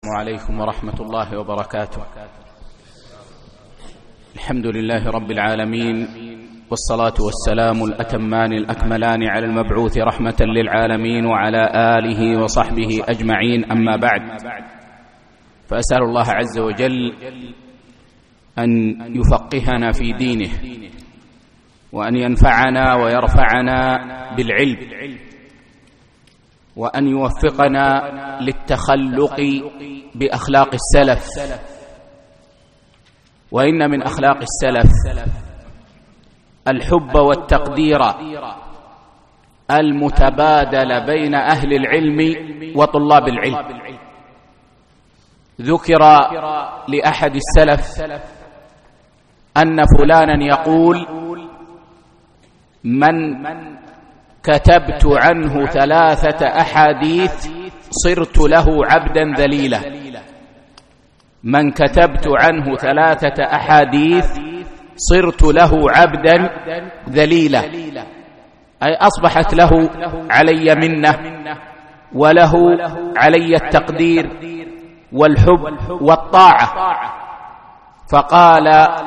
السلام عليكم ورحمة الله وبركاته. الحمد لله رب العالمين، والصلاة والسلام الأتمان الأكملان على المبعوث رحمة للعالمين وعلى آله وصحبه أجمعين، أما بعد، فأسأل الله عز وجل أن يفقهنا في دينه، وأن ينفعنا ويرفعنا بالعلم، وأن يوفقنا للتخلق بأخلاق السلف. وإن من أخلاق السلف الحب والتقدير المتبادل بين أهل العلم وطلاب العلم. ذكر لأحد السلف أن فلانا يقول: من كتبت عنه 3 أحاديث صرت له عبدا ذليلا. من كتبت عنه 3 أحاديث صرت له عبدا ذليلا، أي أصبحت له علي منة، وله علي التقدير والحب والطاعة. فقال: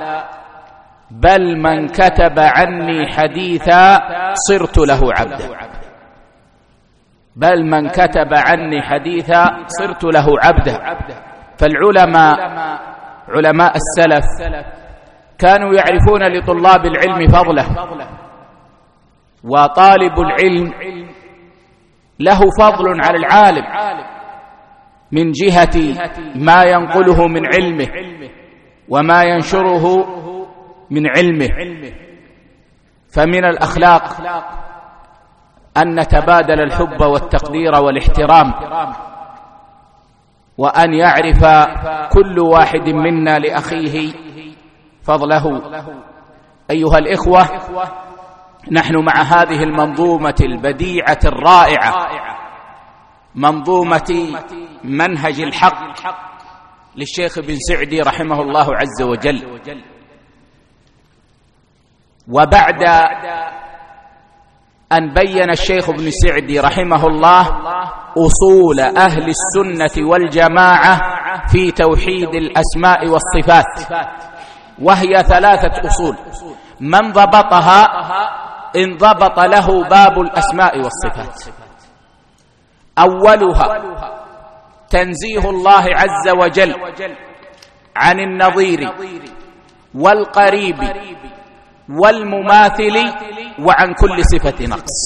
بل من كتب عني حديثا صرت له عبدا. بل من كتب عني حديثا صرت له عبدا. فالعلماء، علماء السلف، كانوا يعرفون لطلاب العلم فضله، وطالب العلم له فضل على العالم من جهة ما ينقله من علمه وما ينشره من علمه. فمن الأخلاق أن نتبادل الحب والتقدير والاحترام، وأن يعرف كل واحد منا لأخيه فضله. أيها الإخوة، نحن مع هذه المنظومة البديعة الرائعة، منظومة منهج الحق للشيخ ابن سعدي رحمه الله عز وجل. وبعد أن بين الشيخ ابن سعدي رحمه الله أصول أهل السنة والجماعة في توحيد الأسماء والصفات، وهي 3 أصول، من ضبطها انضبط له باب الأسماء والصفات. أولها تنزيه الله عز وجل عن النظير والقريب والمماثل وعن كل صفة نقص.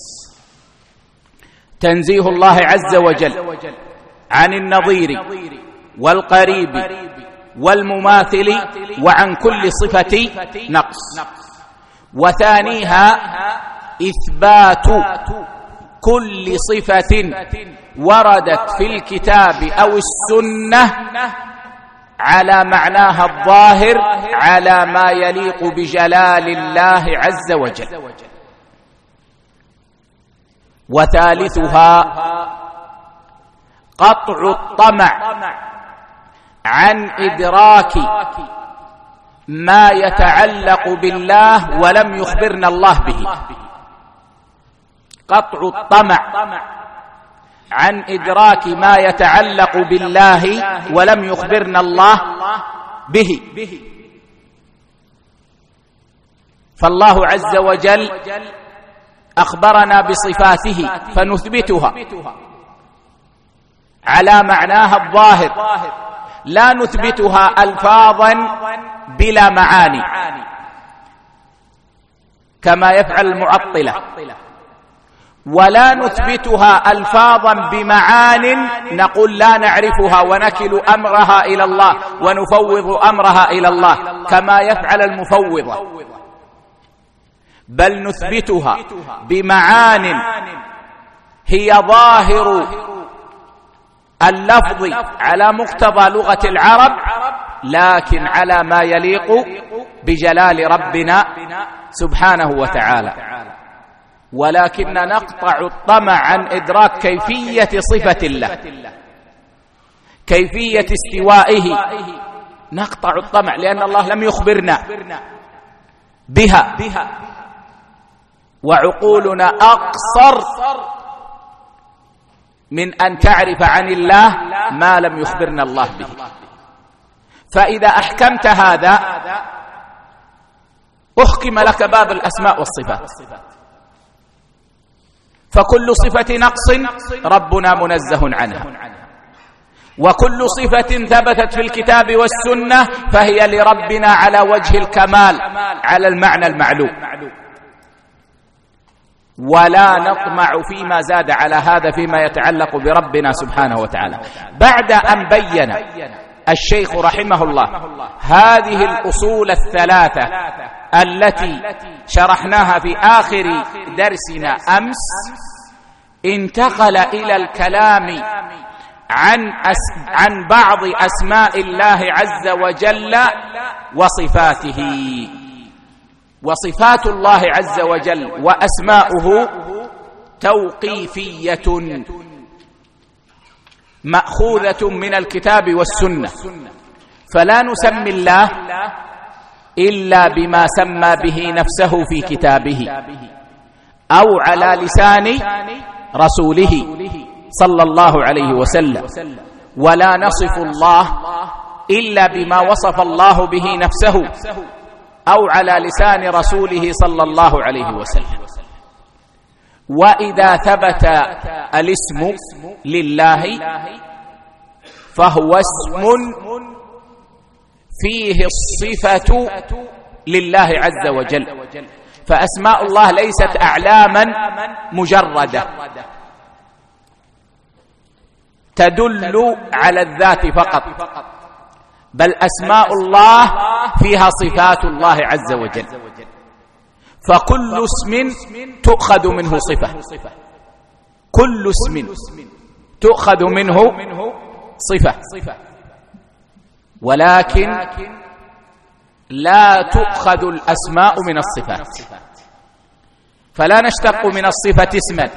تنزيه الله عز وجل عن النظير والقريب والمماثل وعن كل صفة نقص. وثانيها إثبات كل صفة وردت في الكتاب أو السنة على معناها الظاهر، على ما يليق بجلال الله عز وجل. وثالثها قطع الطمع عن إدراك ما يتعلق بالله ولم يخبرنا الله به. قطع الطمع عن إدراك ما يتعلق بالله ولم يخبرنا الله به. فالله عز وجل أخبرنا بصفاته فنثبتها على معناها الظاهر، لا نثبتها ألفاظا بلا معاني كما يفعل المعطلة، ولا نثبتها ألفاظا بمعان نقول لا نعرفها ونكل أمرها إلى الله ونفوض أمرها إلى الله كما يفعل المفوضة، بل نثبتها بمعان هي ظاهر اللفظ على مقتضى لغة العرب، لكن على ما يليق بجلال ربنا سبحانه وتعالى. ولكن نقطع الطمع عن إدراك كيفية صفة الله، كيفية استوائه، نقطع الطمع لأن الله لم يخبرنا بها، وعقولنا أقصر من أن تعرف عن الله ما لم يخبرنا الله به. فإذا أحكمت هذا أحكم لك باب الأسماء والصفات، فكل صفة نقص ربنا منزه عنها، وكل صفة ثبتت في الكتاب والسنة فهي لربنا على وجه الكمال على المعنى المعلوم، ولا نطمع فيما زاد على هذا فيما يتعلق بربنا سبحانه وتعالى. بعد أن بين الشيخ رحمه الله هذه الأصول الثلاثة التي شرحناها في آخر درسنا أمس، انتقل إلى الكلام عن بعض أسماء الله عز وجل وصفاته. وصفات الله عز وجل وأسماؤه توقيفية مأخوذة من الكتاب والسنة، فلا نسمي الله إلا بما سمى به نفسه في كتابه أو على لسان رسوله صلى الله عليه وسلم، ولا نصف الله إلا بما وصف الله به نفسه أو على لسان رسوله صلى الله عليه وسلم. وإذا ثبت الاسم لله فهو اسم فيه الصفة لله عز وجل، فأسماء الله ليست أعلاما مجردة تدل على الذات فقط، بل أسماء الله فيها صفات الله عز وجل، فكل اسم تؤخذ منه صفة، كل اسم تؤخذ منه صفة، ولكن لا تؤخذ الأسماء من الصفات، فلا نشتق من الصفة اسما،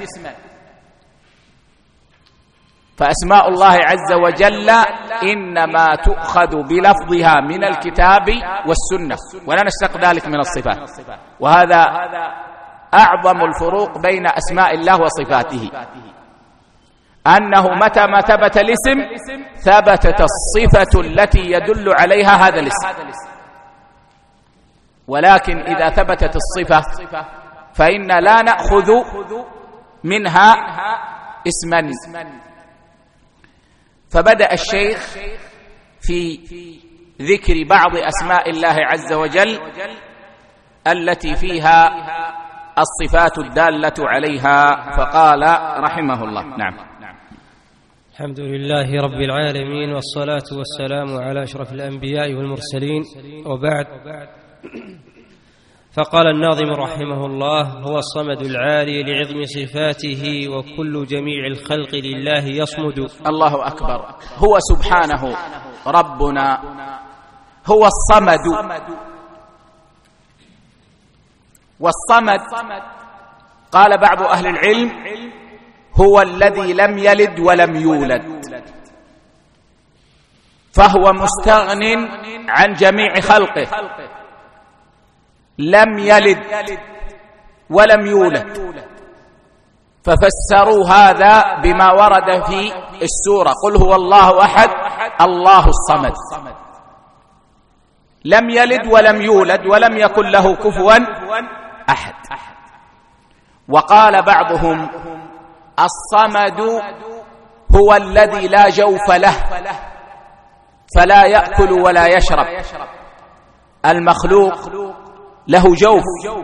فأسماء الله عز وجل إنما تؤخذ بلفظها من الكتاب والسنة، ولا نشتق ذلك من الصفات. وهذا أعظم الفروق بين أسماء الله وصفاته، أنه متى ما ثبت الاسم ثبتت الصفة التي يدل عليها هذا الاسم، ولكن إذا ثبتت الصفة فإن لا نأخذ منها اسما. فبدأ الشيخ في ذكر بعض أسماء الله عز وجل التي فيها الصفات الدالة عليها، فقال رحمه الله: نعم. الحمد لله رب العالمين، والصلاة والسلام على أشرف الأنبياء والمرسلين، وبعد. فقال الناظم رحمه الله: هو الصمد العالي لعظم صفاته، وكل جميع الخلق لله يصمد. الله أكبر. هو سبحانه ربنا هو الصمد، والصمد قال بعض أهل العلم هو الذي لم يلد ولم يولد، فهو مستغن عن جميع خلقه، لم يلد ولم يولد، ففسروا هذا بما ورد في السورة: قل هو الله أحد الله الصمد، لم يلد ولم يولد ولم يكن له كفوا أحد. وقال بعضهم: الصمد هو الذي لا جوف له، فلا يأكل ولا يشرب. المخلوق له جوف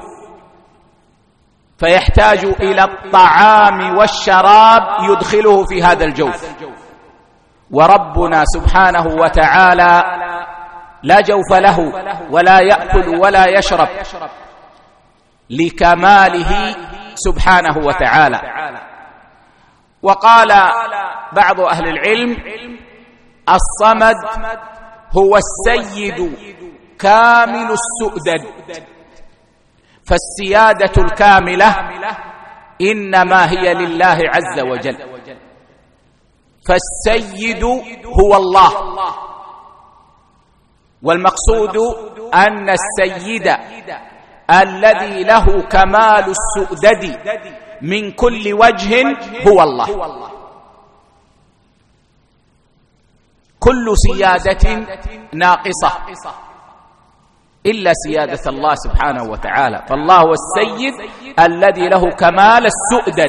فيحتاج إلى الطعام والشراب يدخله في هذا الجوف، وربنا سبحانه وتعالى لا جوف له ولا يأكل ولا يشرب لكماله سبحانه وتعالى. وقال بعض أهل العلم: الصمد هو السيد كامل السؤدد، فالسيادة الكاملة إنما هي لله عز وجل، فالسيد هو الله، والمقصود أن السيد الذي له كمال السؤدد من كل وجه هو الله، كل سيادة ناقصة إلا سيادة الله سبحانه وتعالى، فالله هو السيد الذي له كمال السؤدد.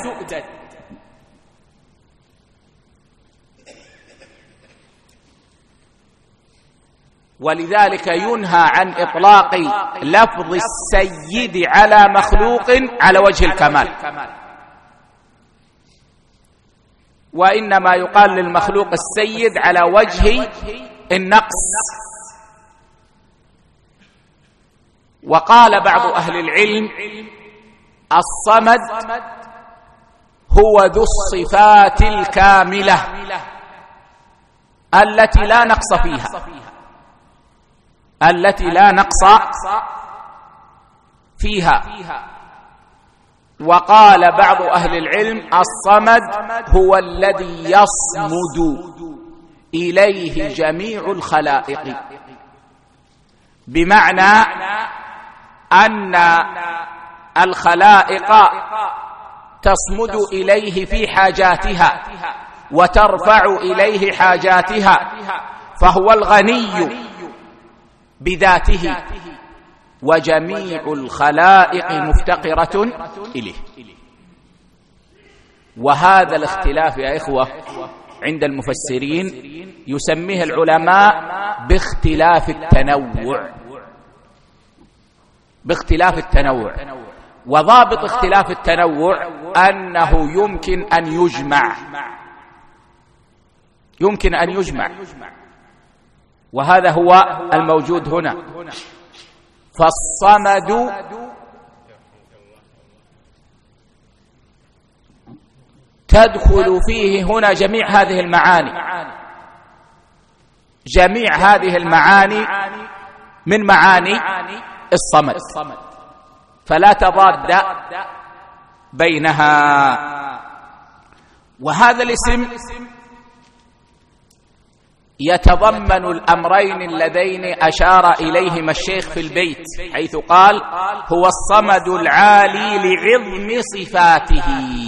ولذلك ينهى عن إطلاق لفظ السيد على مخلوق على وجه الكمال، وإنما يقال للمخلوق السيد على وجه النقص. وقال بعض أهل العلم: الصمد هو ذو الصفات الكاملة التي لا نقص فيها، التي لا نقص فيها. وقال بعض أهل العلم: الصمد هو الذي يصمد إليه جميع الخلائق، بمعنى أن الخلائق تصمد إليه في حاجاتها وترفع إليه حاجاتها، فهو الغني بذاته وجميع الخلائق مفتقرة إليه. وهذا الاختلاف يا إخوة عند المفسرين يسميه العلماء باختلاف التنوع، باختلاف التنوع. وضابط اختلاف التنوع أنه يمكن أن يجمع، وهذا هو الموجود هنا. فالصمد تدخل فيه هنا جميع هذه المعاني، جميع هذه المعاني من معاني الصمد، فلا تضاد بينها. وهذا الاسم يتضمن الأمرين اللذين أشار إليهما الشيخ في البيت، حيث قال: هو الصمد العالي لعظم صفاته،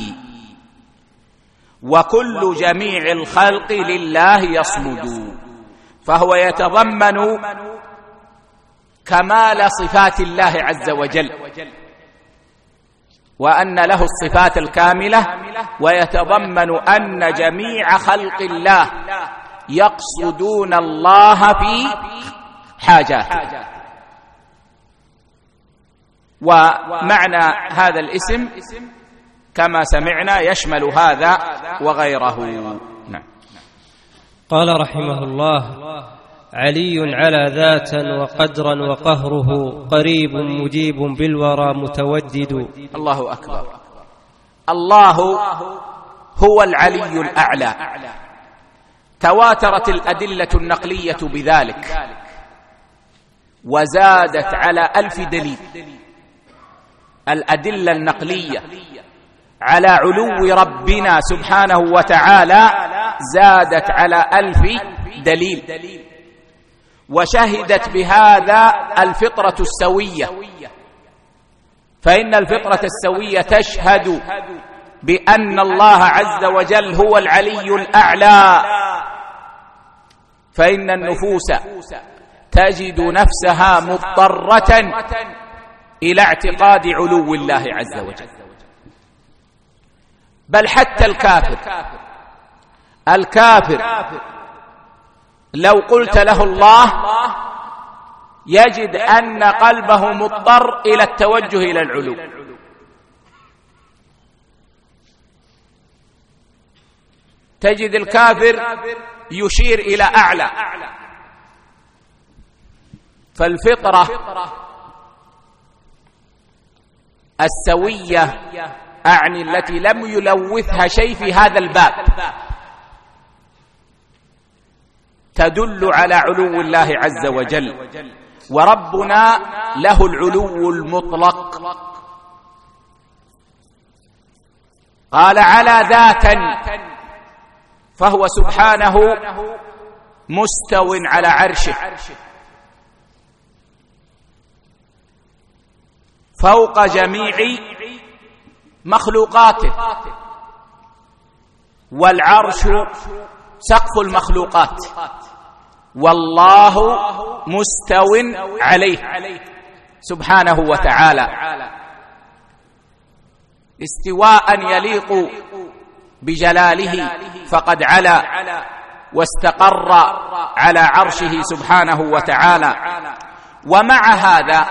وكل جميع الخلق لله يصمد. فهو يتضمن كمال صفات الله عز وجل، وأن له الصفات الكاملة، ويتضمن أن جميع خلق الله يقصدون الله في حاجاته. ومعنى هذا الاسم كما سمعنا يشمل هذا وغيره. نعم. قال رحمه الله: علي على ذاتا وقدرا وقهره، قريب مجيب بالورى متودد. الله أكبر. الله هو العلي الأعلى، تواترت الأدلة النقلية بذلك، وزادت على 1000 دليل. الأدلة النقلية على علو ربنا سبحانه وتعالى زادت على 1000 دليل، وشهدت بهذا الفطرة السوية، فإن الفطرة السوية تشهد بأن الله عز وجل هو العلي الأعلى، فإن النفوس تجد نفسها مضطرة إلى اعتقاد علو الله عز وجل. بل حتى الكافر لو قلت له الله يجد أن قلبه مضطر إلى التوجه إلى العلو. تجد الكافر يشير إلى أعلى. فالفطرة السوية أعني التي لم يلوثها شيء في هذا الباب تدل على علو الله عز وجل، وربنا له العلو المطلق. قال: على ذاتا، فهو سبحانه مستو على عرشه فوق جميع مخلوقاته، والعرش سقف المخلوقات، والله مستو عليه سبحانه وتعالى استواء يليق بجلاله، فقد علا واستقر على عرشه سبحانه وتعالى. ومع هذا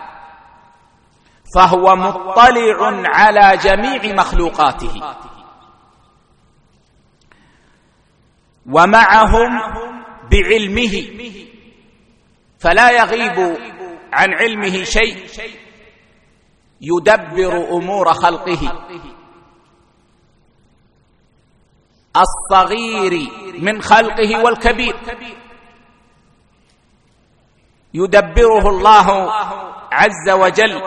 فهو مطلع على جميع مخلوقاته، ومعهم بعلمه، فلا يغيب عن علمه شيء، يدبر أمور خلقه، الصغير من خلقه والكبير يدبره الله عز وجل،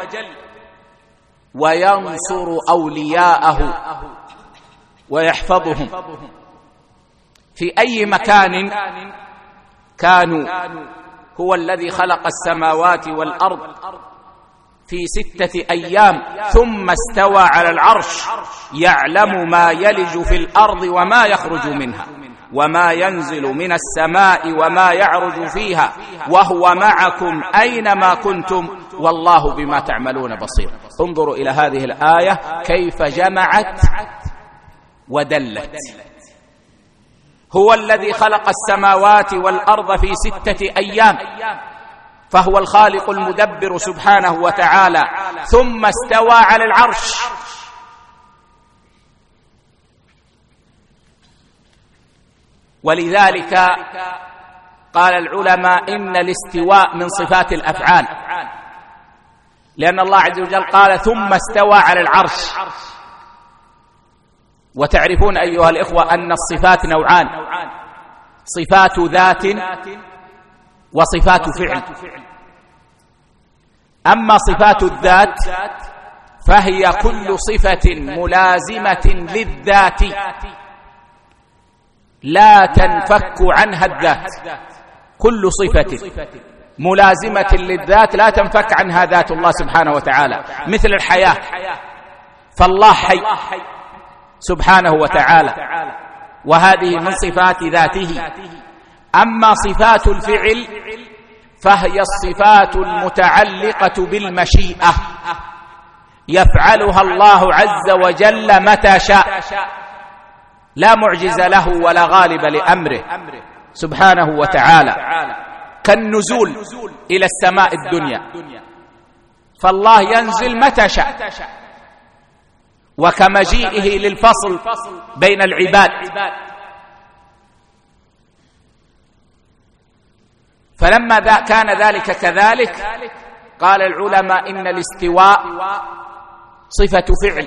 وينصر أولياءه ويحفظهم في أي مكان كانوا. هو الذي خلق السماوات والأرض في 6 أيام ثم استوى على العرش، يعلم ما يلج في الأرض وما يخرج منها وما ينزل من السماء وما يعرج فيها، وهو معكم أينما كنتم والله بما تعملون بصير. انظروا إلى هذه الآية كيف جمعت ودلت. هو الذي خلق السماوات والأرض في 6 أيام، فهو الخالق المدبر سبحانه وتعالى، ثم استوى على العرش. ولذلك قال العلماء إن الاستواء من صفات الأفعال، لأن الله عز وجل قال ثم استوى على العرش. وتعرفون أيها الإخوة أن الصفات نوعان: صفات ذات وصفات فعل. أما صفات الذات فهي كل صفة ملازمة للذات لا تنفك عنها الذات، كل صفة ملازمة للذات لا تنفك عنها ذات الله سبحانه وتعالى، مثل الحياة، فالله حي سبحانه وتعالى، وهذه من صفات ذاته. أما صفات الفعل فهي الصفات المتعلقة بالمشيئة، يفعلها الله عز وجل متى شاء، لا معجز له ولا غالب لأمره سبحانه وتعالى، كالنزول إلى السماء الدنيا، فالله ينزل متى شاء، وكمجيئه للفصل بين العباد. فلما كان ذلك كذلك قال العلماء إن الاستواء صفة فعل،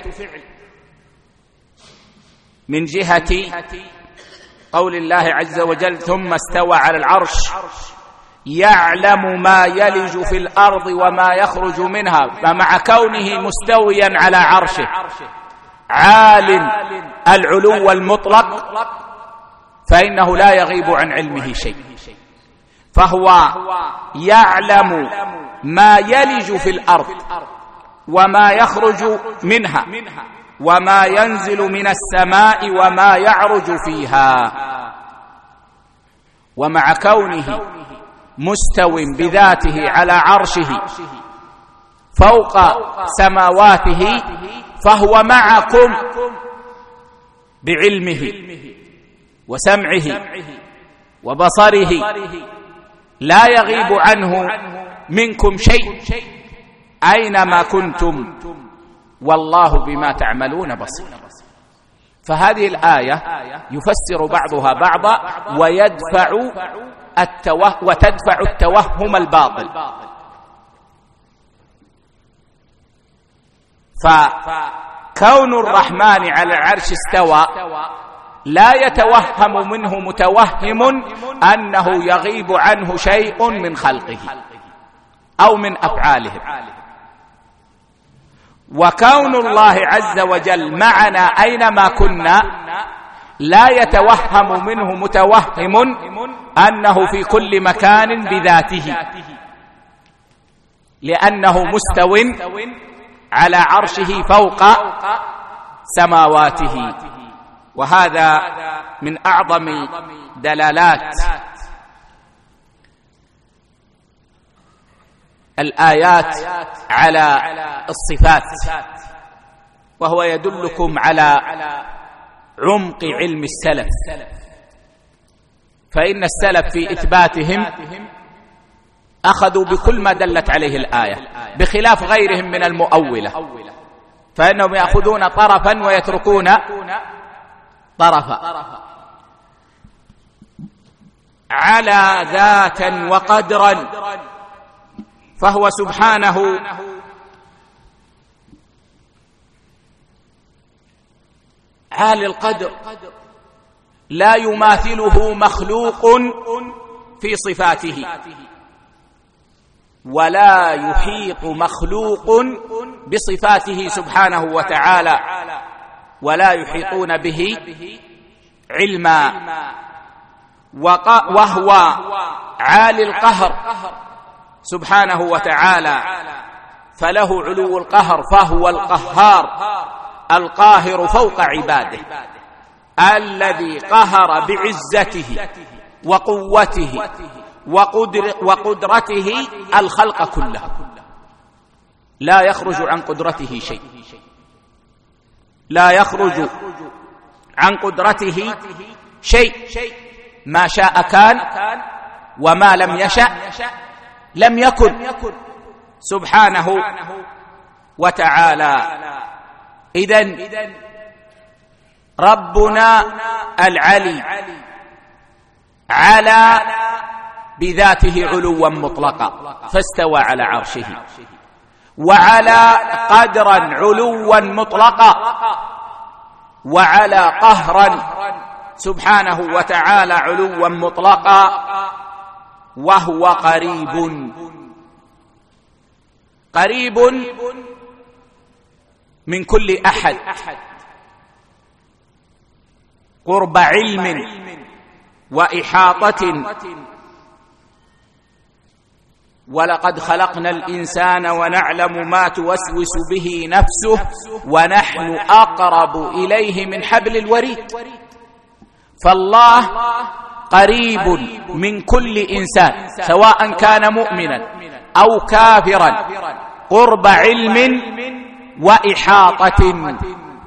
من جهة قول الله عز وجل ثم استوى على العرش، يعلم ما يلج في الأرض وما يخرج منها، فمع كونه مستويا على عرشه عالم العلو المطلق فإنه لا يغيب عن علمه شيء، فهو يعلم ما يلج في الأرض وما يخرج منها وما ينزل من السماء وما يعرج فيها. ومع كونه مستو بذاته على عرشه فوق سماواته فهو معكم بعلمه وسمعه وبصره، لا يغيب عنه منكم شيء أينما كنتم والله بما تعملون بصير. فهذه الآية يفسر بعضها بعضا وتدفع التوهم الباطل. فكون الرحمن على العرش استوى لا يتوهم منه متوهم أنه يغيب عنه شيء من خلقه أو من أفعالهم، وكون الله عز وجل معنا أينما كنا لا يتوهم منه متوهم أنه في كل مكان بذاته، لأنه مستو على عرشه فوق سماواته. وهذا من أعظم دلالات الآيات على الصفات، وهو يدلكم على عمق علم السلف، فإن السلف في إثباتهم أخذوا بكل ما دلت عليه الآية، بخلاف غيرهم من المؤولة، فإنهم يأخذون طرفا ويتركون طرفا. على ذاتا وقدرا، فهو سبحانه عالي القدر، لا يماثله مخلوق في صفاته، ولا يحيط مخلوق بصفاته سبحانه وتعالى، ولا يحيطون به علما. وهو عالي القهر سبحانه وتعالى، فله علو القهر، فهو القهار القاهر فوق عباده، الذي قهر بعزته وقوته وقدرته الخلق كله، لا يخرج عن قدرته شيء، لا يخرج عن قدرته شيء، ما شاء كان وما لم يشأ لم يكن سبحانه وتعالى. إذن ربنا العلي على بذاته علوا مطلقا، فاستوى على عرشه، وعلى قدرا علوا مطلقا، وعلى قهرا سبحانه وتعالى علوا مطلقا، وهو قريب من كل أحد، قرب علم وإحاطة. ولقد خلقنا الإنسان ونعلم ما توسوس به نفسه ونحن أقرب إليه من حبل الوريد. فالله قريب من كل إنسان سواء كان مؤمنا أو كافرا، قرب علم وإحاطة.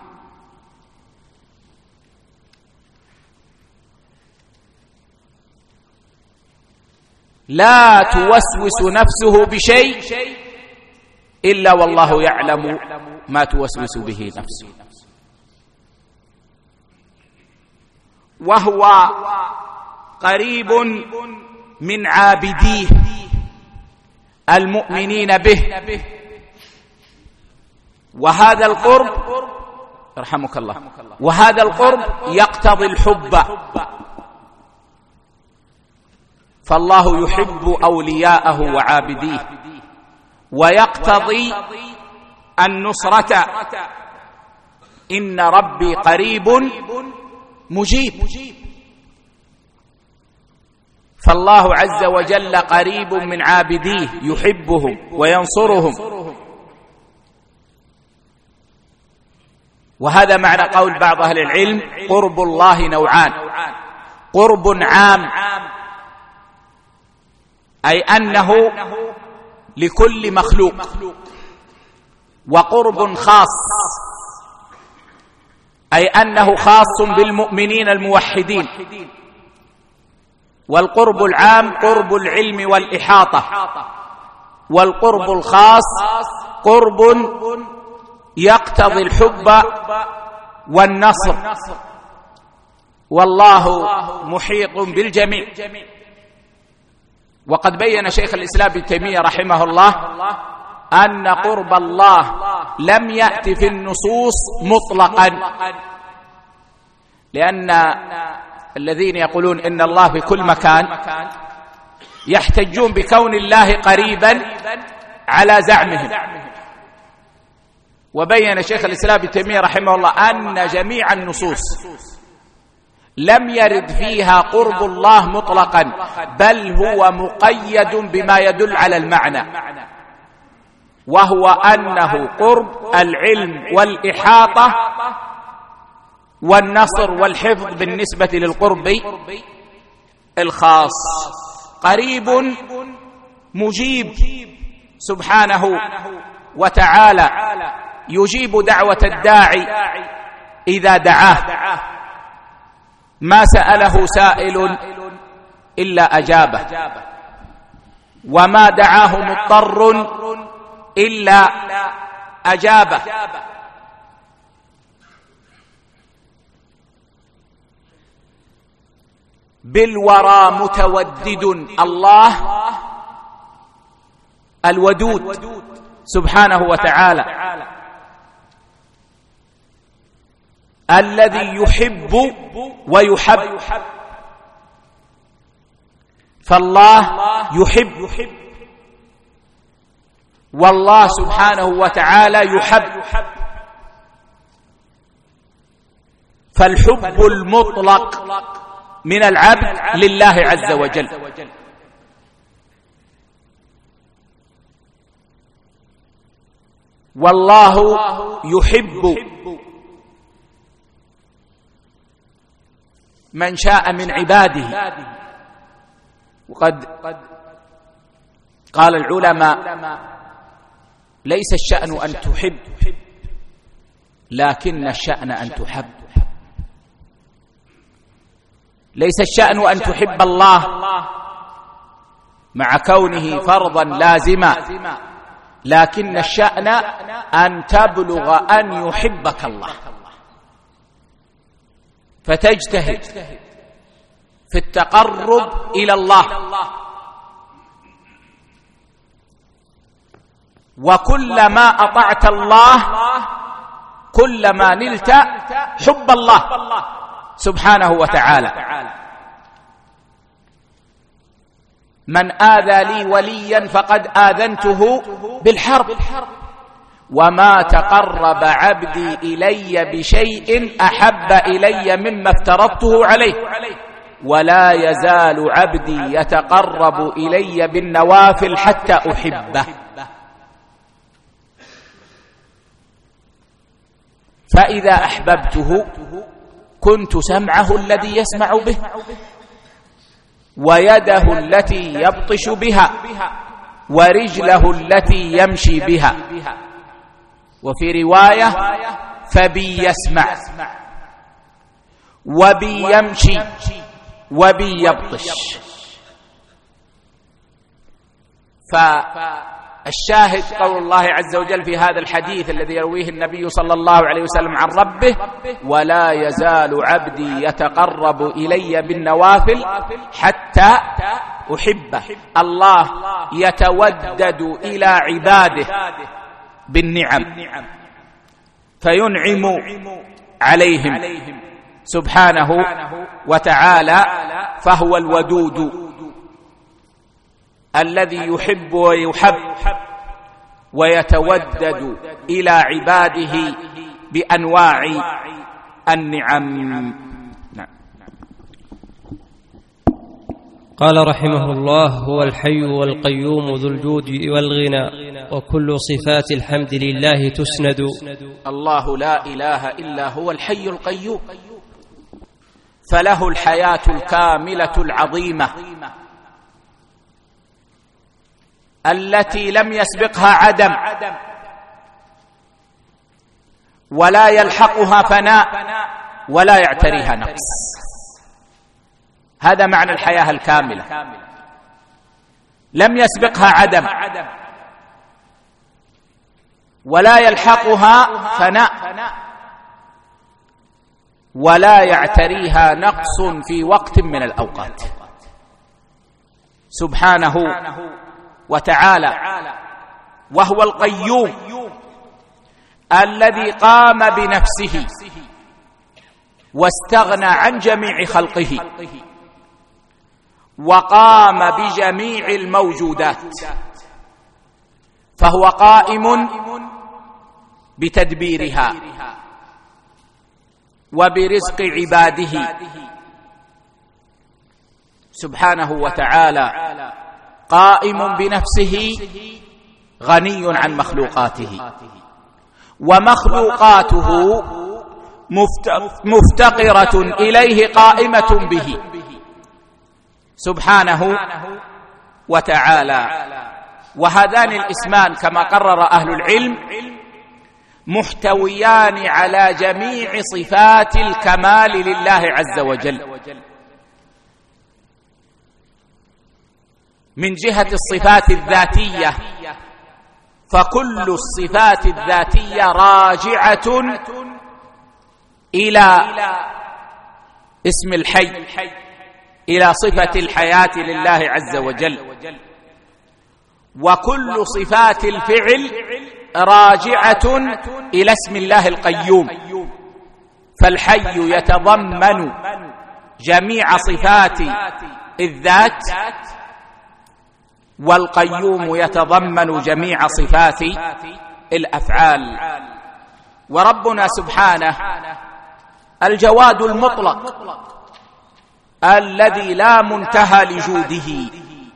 لا توسوس نفسه بشيء إلا والله يعلم ما توسوس به نفسه، وهو قريب من عابديه المؤمنين به. وهذا القرب رحمك الله، وهذا القرب يقتضي الحب، فالله يحب أولياءه وعابديه، ويقتضي النصرة. إن ربي قريب مجيب، فالله عز وجل قريب من عابديه يحبهم وينصرهم. وهذا معنى قول بعض أهل العلم: قرب الله نوعان، قرب عام أي أنه لكل مخلوق، وقرب خاص أي أنه خاص بالمؤمنين الموحدين. والقرب العام قرب العلم والإحاطة، والقرب الخاص قرب يقتضي الحب والنصر، والله محيط بالجميع. وقد بين شيخ الإسلام ابن تيمية رحمه الله أن قرب الله لم يأتي في النصوص مطلقا، لأن الذين يقولون إن الله في كل مكان يحتجون بكون الله قريبا على زعمهم. وبين شيخ الإسلام ابن تيمية رحمه الله أن جميع النصوص لم يرد فيها قرب الله مطلقا، بل هو مقيد بما يدل على المعنى، وهو أنه قرب العلم والإحاطة والنصر والحفظ بالنسبة للقرب الخاص. قريب مجيب سبحانه وتعالى يجيب دعوة الداعي إذا دعاه، ما سأله سائل إلا أجابه، وما دعاه مضطر إلا أجابه. بالورى متودد الله الودود سبحانه وتعالى، الذي يحب ويحب، فالله يحب والله سبحانه وتعالى يحب، فالحب المطلق من العبد لله عز وجل. والله يحب من شاء من عباده. وقد قال العلماء: ليس الشأن أن تحب، لكن الشأن أن تحب. ليس الشأن أن تحب الله مع كونه فرضا لازما، لكن الشأن أن تبلغ أن يحبك الله، فتجتهد في التقرب إلى الله، وكلما أطعت الله كلما نلت حب الله سبحانه وتعالى. من آذى لي وليا فقد آذنته بالحرب، وما تقرب عبدي إلي بشيء أحب إلي مما افترضته عليه، ولا يزال عبدي يتقرب إلي بالنوافل حتى أحبه. فإذا أحببته كنت سمعه الذي يسمع به، ويده التي يبطش بها، ورجله التي يمشي بها، وفي رواية: فبي يسمع وبي يمشي وبي يبطش. فالشاهد قول الله عز وجل في هذا الحديث الذي يرويه النبي صلى الله عليه وسلم عن ربه: ولا يزال عبدي يتقرب إلي بالنوافل حتى أحبه. الله يتودد إلى عباده بالنعم فينعم عليهم سبحانه وتعالى، فهو الودود الذي يحب ويحب، ويتودد إلى عباده بأنواع النعم. قال رحمه الله: هو الحي والقيوم ذو الجود والغنى، وكل صفات الحمد لله تسند. الله لا إله إلا هو الحي القيوم، فله الحياة الكاملة العظيمة التي لم يسبقها عدم، ولا يلحقها فناء، ولا يعتريها نقص. هذا معنى الحياة الكاملة، لم يسبقها عدم، ولا يلحقها فناء، ولا يعتريها نقص في وقت من الأوقات سبحانه وتعالى. وهو القيوم الذي قام بنفسه واستغنى عن جميع خلقه، وقام بجميع الموجودات، فهو قائم بتدبيرها وبرزق عباده سبحانه وتعالى، قائم بنفسه غني عن مخلوقاته، ومخلوقاته مفتقرة إليه قائمة به سبحانه وتعالى. وهذان الاسمان كما قرر أهل العلم محتويان على جميع صفات الكمال لله عز وجل، من جهة الصفات الذاتية فكل الصفات الذاتية راجعة إلى اسم الحي، إلى صفة الحياة لله عز وجل، وكل صفات الفعل راجعة إلى اسم الله القيوم، فالحي يتضمن جميع صفات الذات والقيوم يتضمن جميع صفات الأفعال. وربنا سبحانه الجواد المطلق الذي لا منتهى لجوده،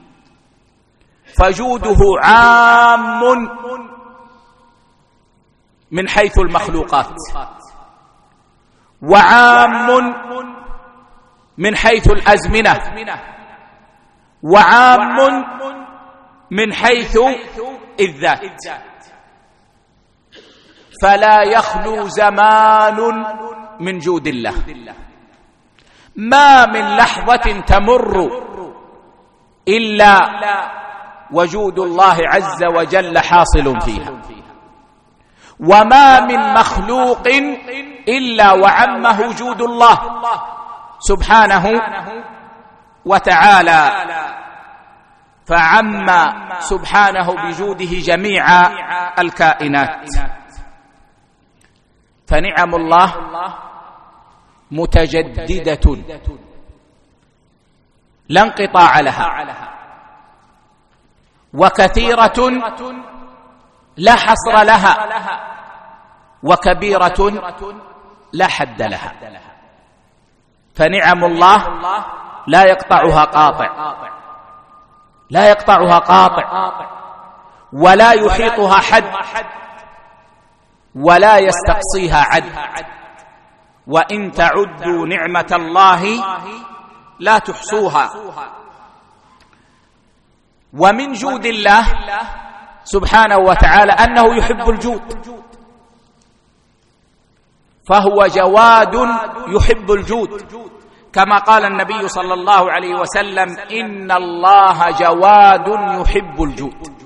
فجوده عام من حيث المخلوقات، وعام من حيث الأزمنة، وعام من حيث الذات، فلا يخلو زمان من جود الله، ما من لحظة تمر إلا وجود الله عز وجل حاصل فيها، وما من مخلوق إلا وعمه جود الله سبحانه وتعالى، فعم سبحانه بجوده جميع الكائنات. فنعم الله متجددة لا انقطاع لها، وكثيرة لا حصر لها، وكبيرة لا حد لها. فنعم الله لا يقطعها قاطع، لا يقطعها قاطع، ولا يحيطها حد، ولا يستقصيها عد، وإن تعدوا نعمة الله لا تحصوها. ومن جود الله سبحانه وتعالى أنه يحب الجود، فهو جواد يحب الجود، كما قال النبي صلى الله عليه وسلم: إن الله جواد يحب الجود،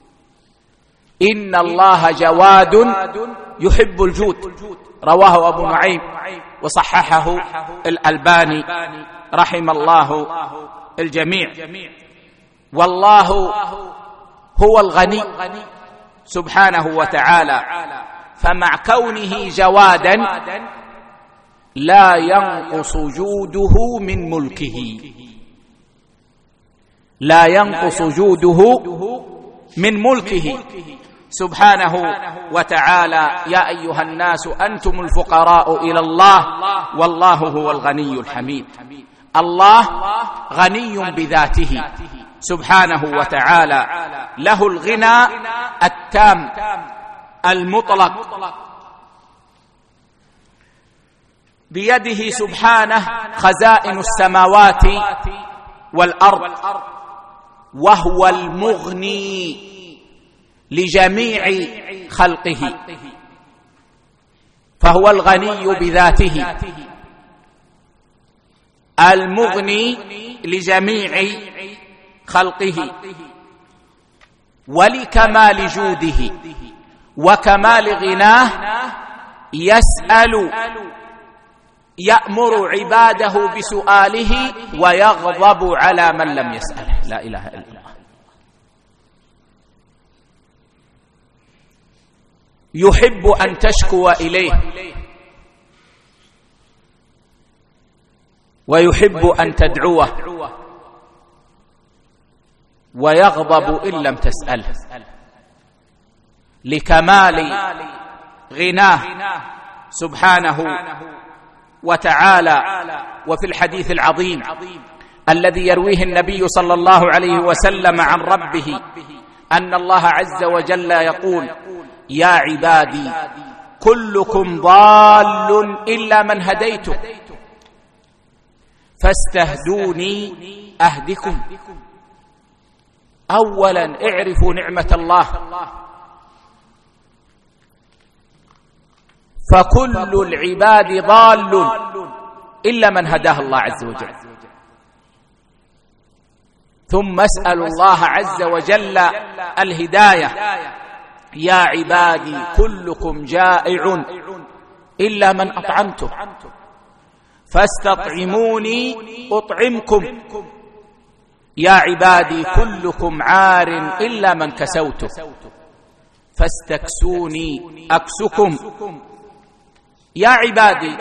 إن الله جواد يحب الجود. رواه أبو نعيم وصححه الألباني رحم الله الجميع. والله هو الغني سبحانه وتعالى، فمع كونه جوادا لا ينقص جوده من ملكه، لا ينقص جوده من ملكه سبحانه وتعالى. يا أيها الناس أنتم الفقراء إلى الله والله هو الغني الحميد. الله غني بذاته سبحانه وتعالى، له الغنى التام المطلق، بيده سبحانه خزائن السماوات والأرض، وهو المغني لجميع خلقه، فهو الغني بذاته المغني لجميع خلقه، ولكمال جوده وكمال غناه يأمر عباده بسؤاله ويغضب على من لم يسأله. لا إله إلا الله. يحب أن تشكو إليه، ويحب أن تدعوه، ويغضب إن لم تسأله، لكمال غناه سبحانه وتعالى. وفي الحديث العظيم الذي يرويه النبي صلى الله عليه وسلم عن ربه أن الله عز وجل يقول: يا عبادي كلكم ضال إلا من هديته فاستهدوني أهدكم. أولا اعرفوا نعمة الله، فكل العباد ضال إلا من هداه الله عز وجل. ثم اسألوا الله عز وجل الهداية. يا عبادي كلكم جائع إلا من أطعمته فاستطعموني أطعمكم. يا عبادي كلكم عار إلا من كسوته فاستكسوني أكسكم. يا عبادي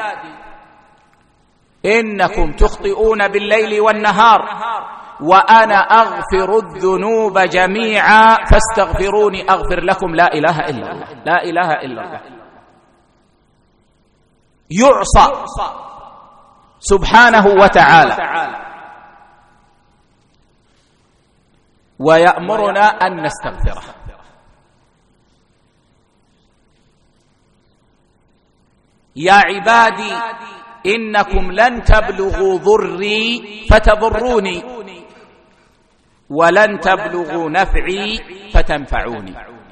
إنكم تخطئون بالليل والنهار وأنا أغفر الذنوب جميعا فاستغفروني أغفر لكم. لا إله إلا الله، لا إله إلا الله. يعصى سبحانه وتعالى ويأمرنا أن نستغفره. يا عبادي إنكم لن تبلغوا ضري فتضروني ولن تبلغوا نفعي فتنفعوني.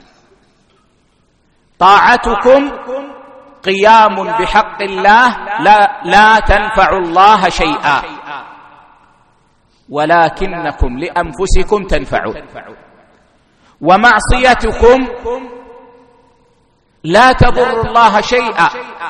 طاعتكم قيام بحق الله لا تنفع الله شيئا ولكنكم لأنفسكم تنفعون، ومعصيتكم لا تضر الله شيئا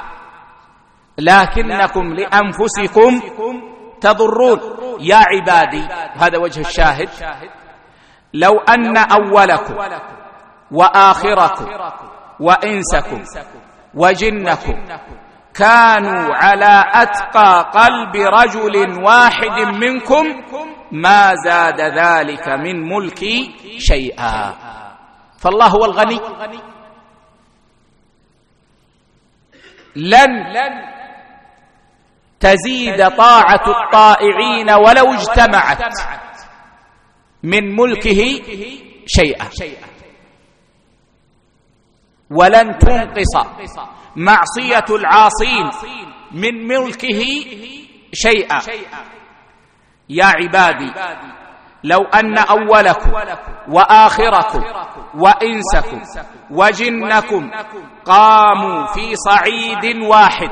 لكنكم لأنفسكم تضرون. يا عبادي، هذا وجه الشاهد، لو أن أولكم وآخركم وإنسكم وجنكم كانوا على أتقى قلب رجل واحد منكم ما زاد ذلك من ملكي شيئا. فالله هو الغني، لن تزيد طاعة الطائعين ولو اجتمعت من ملكه شيئا، ولن تنقص معصية العاصين من ملكه شيئا. يا عبادي لو أن أولكم وآخركم وإنسكم وجنكم قاموا في صعيد واحد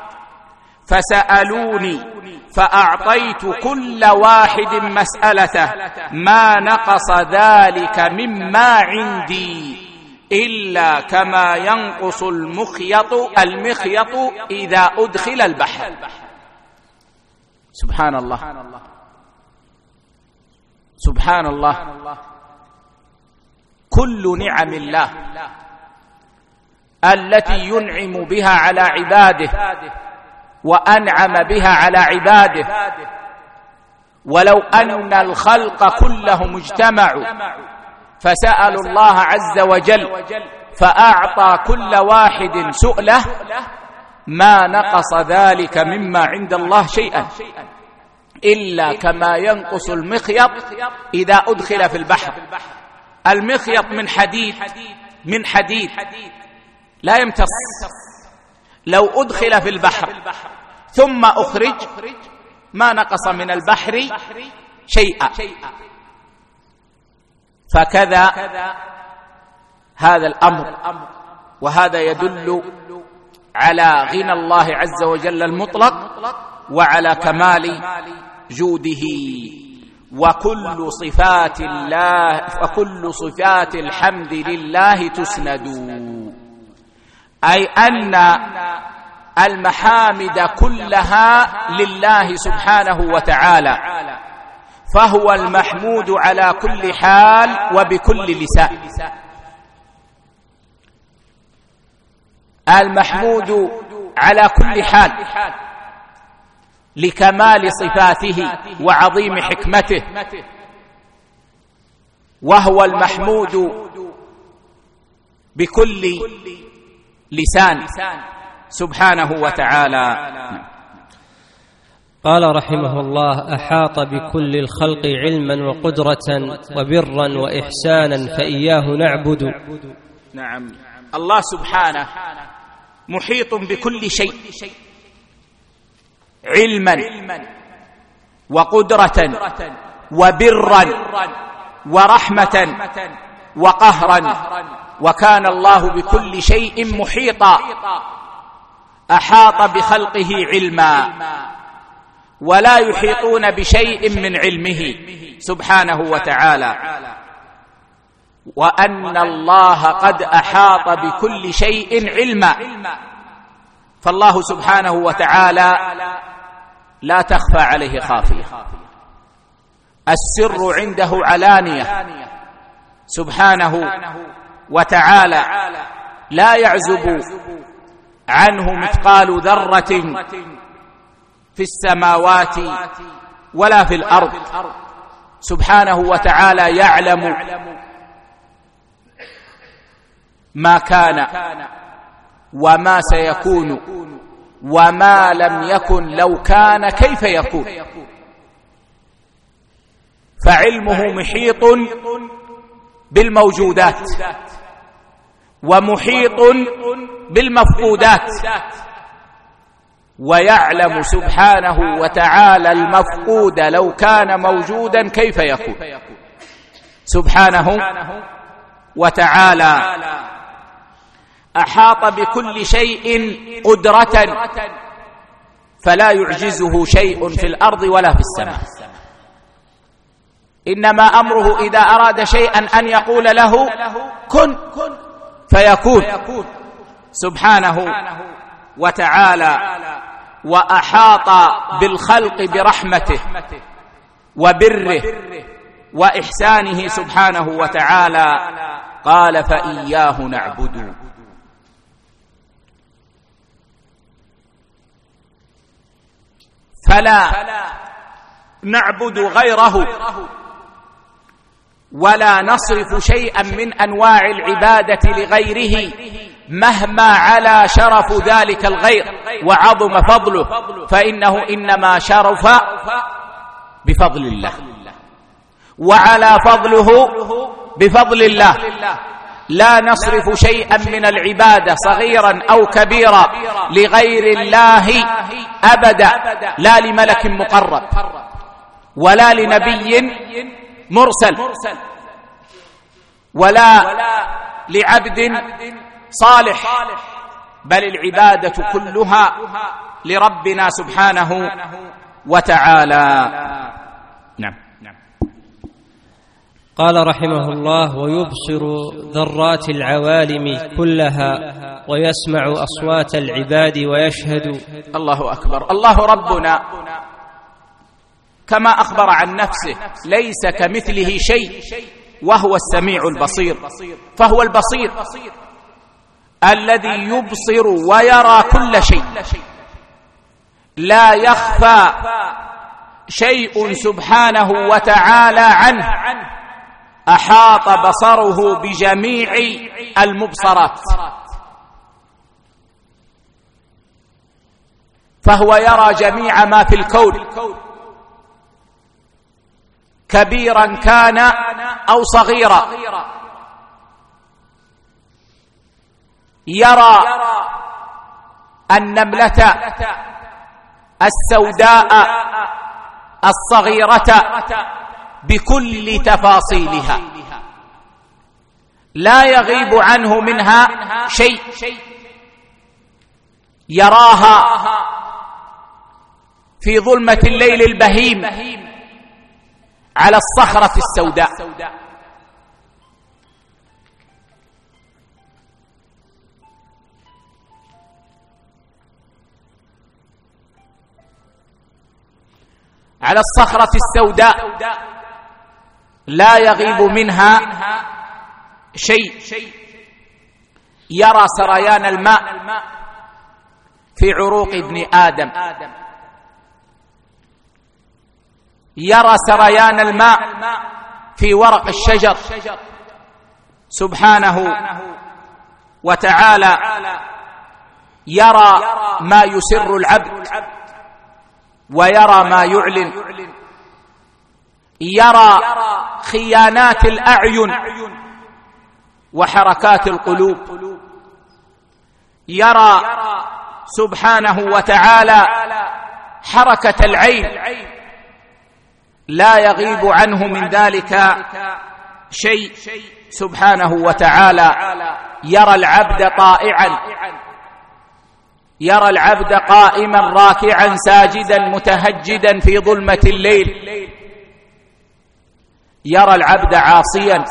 فسألوني فأعطيت كل واحد مسألته ما نقص ذلك مما عندي إلا كما ينقص المخيط إذا أدخل البحر. سبحان الله، سبحان الله. كل نعم الله التي ينعم بها على عباده وأنعم بها على عباده، ولو أن الخلق كلهم اجتمعوا فسألوا الله عز وجل فأعطى كل واحد سؤله ما نقص ذلك مما عند الله شيئا إلا كما ينقص المخيط إذا أدخل في البحر. المخيط من حديد لا يمتص، لو أدخل في البحر ثم أخرج ما نقص من البحر شيئا. فكذا هذا الأمر، وهذا يدل على غنى الله عز وجل المطلق وعلى كمال جوده. وكل صفات الحمد لله تسند، أي أن المحامد كلها لله سبحانه وتعالى، فهو المحمود على كل حال وبكل لسان. المحمود على كل حال لكمال صفاته وعظيم حكمته، وهو المحمود بكل لسان سبحانه وتعالى. قال رحمه الله: أحاط بكل الخلق علما وقدرة وبرا وإحسانا فإياه نعبد. نعم، الله سبحانه محيط بكل شيء علما وقدرة وبرا ورحمة وقهرا، وكان الله بكل شيء محيطا، أحاط بخلقه علما، ولا يحيطون بشيء من علمه سبحانه وتعالى، وأن الله قد أحاط بكل شيء علما. فالله سبحانه وتعالى لا تخفى عليه خافية، السر عنده علانية سبحانه وتعالى، لا يعزب عنه مثقال ذرة في السماوات ولا في الأرض. سبحانه وتعالى يعلم ما كان وما سيكون وما لم يكن لو كان كيف يكون، فعلمه محيط بالموجودات ومحيط بالمفقودات، ويعلم سبحانه وتعالى المفقود لو كان موجودا كيف يكون سبحانه وتعالى. أحاط بكل شيء قدرة، فلا يعجزه شيء في الأرض ولا في السماء، إنما أمره إذا أراد شيئا أن يقول له كن فيكون سبحانه وتعالى. وأحاط بالخلق برحمته وبره وإحسانه سبحانه وتعالى. قال فإياه نعبد، فلا نعبد غيره ولا نصرف شيئا من أنواع العبادة لغيره مهما علا شرف ذلك الغير وعظم فضله، فإنه إنما شرف بفضل الله، وعلى فضله بفضل الله. لا نصرف شيئا من العبادة صغيرا أو كبيرا لغير الله أبدا، لا لملك مقرب ولا لنبي مرسل ولا لعبد صالح، بل العبادة كلها لربنا سبحانه وتعالى. نعم. قال رحمه الله: ويبصر ذرات العوالم كلها ويسمع أصوات العباد ويشهد. الله أكبر. الله ربنا كما أخبر عن نفسه ليس كمثله شيء وهو السميع البصير، فهو البصير الذي يبصر ويرى كل شيء، لا يخفى شيء سبحانه وتعالى عنه، أحاط بصره بجميع المبصرات، فهو يرى جميع ما في الكون كبيرا كان أو صغيرا، يرى النملة السوداء الصغيرة بكل تفاصيلها، لا يغيب عنه منها شيء، يراها في ظلمة الليل البهيم على الصخرة السوداء، على الصخرة السوداء لا يغيب منها شيء، يرى سريان الماء في عروق ابن آدم، يرى سريان الماء في ورق الشجر سبحانه وتعالى، يرى ما يسر العبد ويرى ما يعلن، يرى خيانات الأعين وحركات القلوب، يرى سبحانه وتعالى حركة العين، لا يغيب عنه من ذلك شيء سبحانه وتعالى يرى العبد طائعا، يرى العبد قائما راكعا ساجدا متهجدا في ظلمة الليل، يرى العبد عاصيا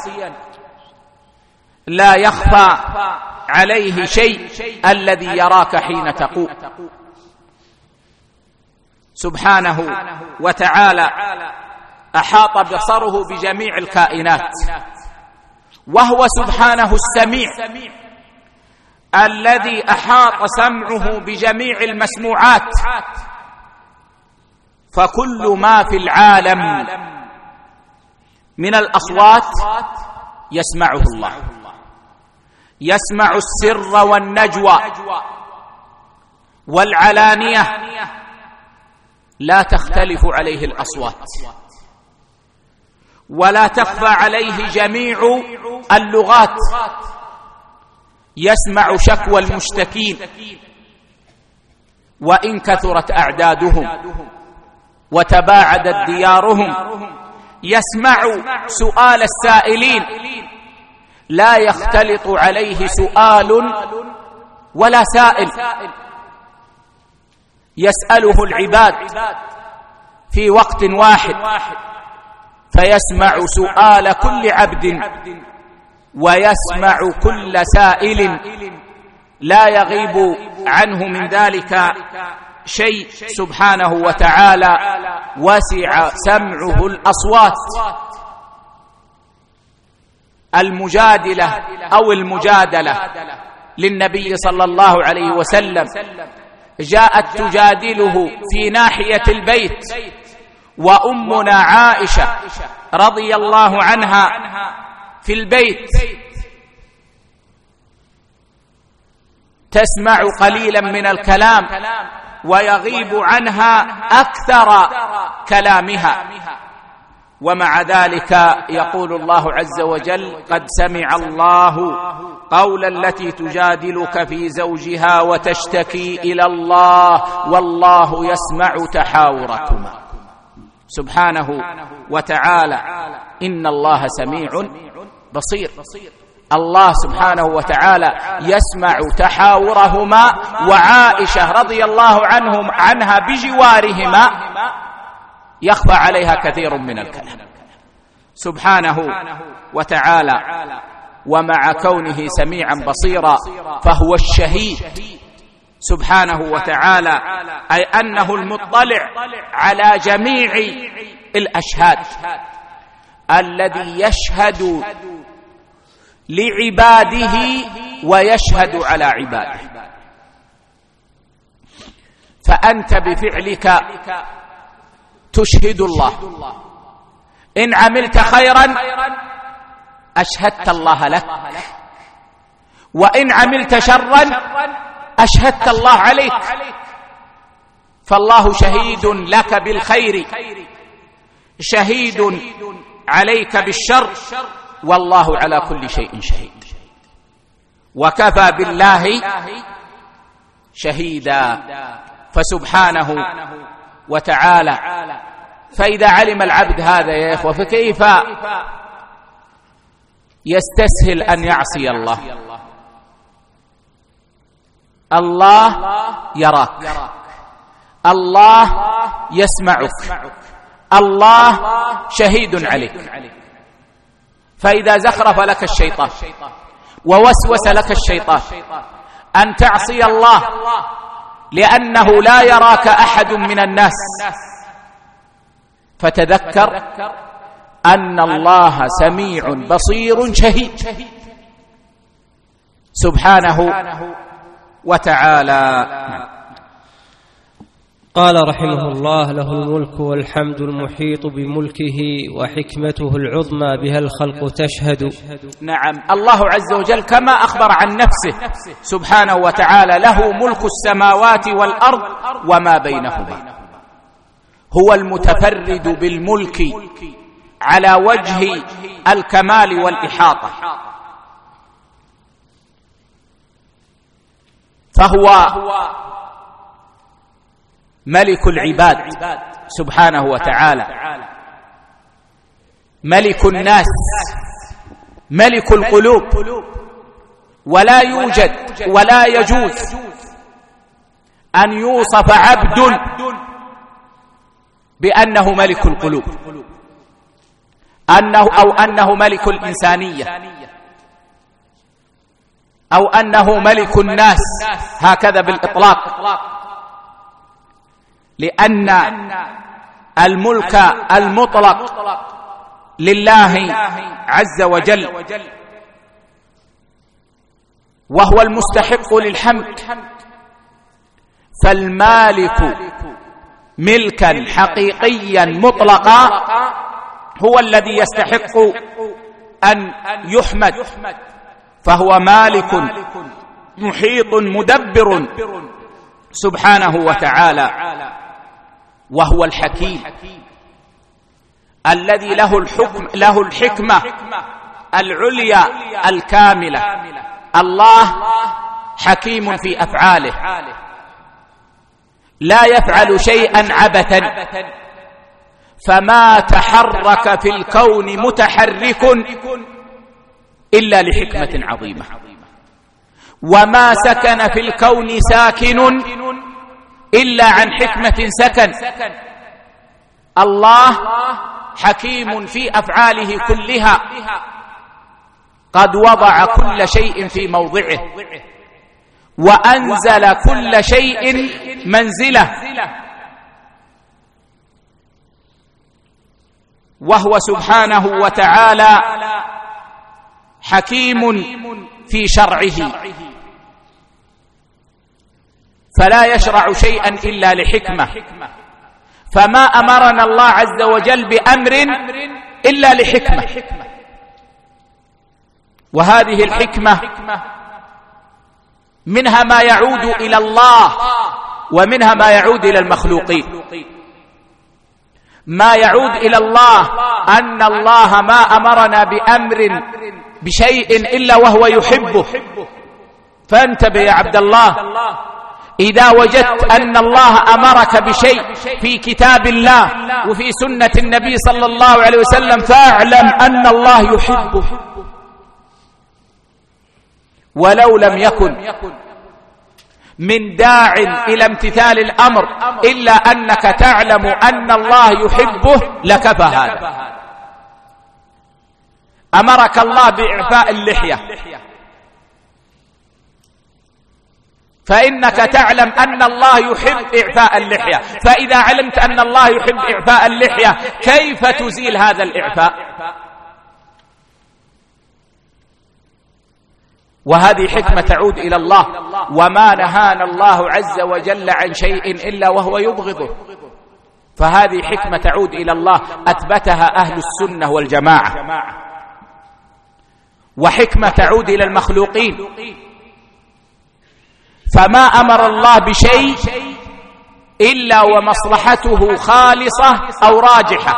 لا يخفى عليه شيء الذي يراك حين تقوم. سبحانه وتعالى أحاط بصره بجميع الكائنات، وهو سبحانه السميع الذي أحاط سمعه بجميع المسموعات، فكل ما في العالم من الأصوات يسمعه الله، يسمع السر والنجوى والعلانية، لا تختلف عليه الأصوات ولا تخفى عليه جميع اللغات، يسمع شكوى المشتكين وإن كثرت أعدادهم وتباعدت ديارهم، يسمع سؤال السائلين، لا يختلط عليه سؤال ولا سائل، يسأله العباد في وقت واحد فيسمع سؤال كل عبد ويسمع كل سائل، لا يغيب عنه من ذلك شيء سبحانه وتعالى، وسع سمعه الأصوات. المجادلة أو المجادلة للنبي صلى الله عليه وسلم جاءت تجادله في ناحية البيت، وأمنا عائشة رضي الله عنها في البيت تسمع قليلا من الكلام ويغيب عنها أكثر كلامها، ومع ذلك يقول الله عز وجل: قد سمع الله قول التي تجادلك في زوجها وتشتكي إلى الله والله يسمع تحاوركما. سبحانه وتعالى إن الله سميع بصير. الله سبحانه وتعالى يسمع تحاورهما، وعائشة رضي الله عنها بجوارهما يخفى عليها كثير من الكلام سبحانه وتعالى. ومع كونه سميعا بصيرا فهو الشهيد سبحانه وتعالى، أي أنه المطلع على جميع الأشهاد، الذي يشهد لعباده ويشهد على عباده. فأنت بفعلك تشهد الله، إن عملت خيرا أشهدت الله لك، وإن عملت شرا أشهدت الله عليك، فالله شهيد لك بالخير شهيد عليك بالشر، والله على كل شيء شهيد، وكفى بالله شهيدا. فسبحانه وتعالى، فإذا علم العبد هذا يا إخوة فكيف يستسهل أن يعصي الله؟ الله يراك، الله يسمعك، الله شهيد عليك. فإذا زخرف لك الشيطان ووسوس لك الشيطان أن تعصي الله لأنه لا يراك أحد من الناس، فتذكر أن الله سميع بصير شهيد سبحانه وتعالى. قال رحمه الله: له الملك والحمد المحيط بملكه وحكمته العظمى بها الخلق تشهد. نعم، الله عز وجل كما أخبر عن نفسه سبحانه وتعالى له ملك السماوات والأرض وما بينهما، هو المتفرد بالملك على وجه الكمال والإحاطة، فهو ملك العباد سبحانه وتعالى، ملك الناس ملك القلوب، ولا يوجد ولا يجوز أن يوصف عبد بأنه ملك القلوب أنه ملك الإنسانية أو أنه ملك الناس هكذا بالإطلاق، لأن الملك المطلق لله عز وجل، وهو المستحق للحمد. فالمالك ملكا حقيقيا مطلقا هو الذي يستحق أن يحمد، فهو مالك محيط مدبر سبحانه وتعالى، وهو الحكيم الذي له الحكمة العليا الكاملة. الله حكيم في أفعاله، لا يفعل شيئا عبثا، فما تحرك في الكون متحرك إلا لحكمة عظيمة، وما سكن في الكون ساكن إلا عن حكمة سكن. الله حكيم في أفعاله كلها، قد وضع كل شيء في موضعه، وأنزل كل شيء منزله، وهو سبحانه وتعالى حكيم في شرعه، فلا يشرع شيئا إلا لحكمة. فما أمرنا الله عز وجل بأمر إلا لحكمة، وهذه الحكمة منها ما يعود إلى الله ومنها ما يعود إلى المخلوقين. ما يعود إلى الله أن الله ما أمرنا بأمر بشيء إلا وهو يحبه. فانتبه يا عبد الله، إذا وجدت أن الله أمرك بشيء في كتاب الله وفي سنة النبي صلى الله عليه وسلم فاعلم أن الله يحبه، ولو لم يكن من داع إلى امتثال الأمر إلا أنك تعلم أن الله يحبه لكفى هذا. أمرك الله بإعفاء اللحية، فإنك تعلم أن الله يحب إعفاء اللحية، فإذا علمت أن الله يحب إعفاء اللحية كيف تزيل هذا الإعفاء؟ وهذه حكمة تعود إلى الله، وما نهانا الله عز وجل عن شيء إلا وهو يبغضه، فهذه حكمة تعود إلى الله أثبتها أهل السنة والجماعة. وحكمة تعود إلى المخلوقين، فما أمر الله بشيء إلا ومصلحته خالصة أو راجحة،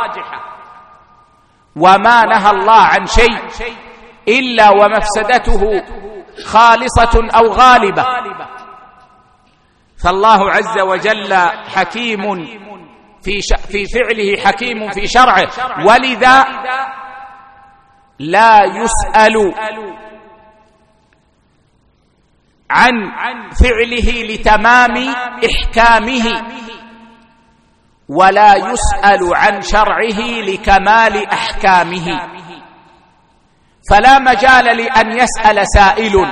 وما نهى الله عن شيء إلا ومفسدته خالصة أو غالبة. فالله عز وجل حكيم في فعله، حكيم في شرعه، ولذا لا يسأل عن فعله لتمام إحكامه، ولا يسأل عن شرعه لكمال أحكامه. فلا مجال لأن يسأل سائل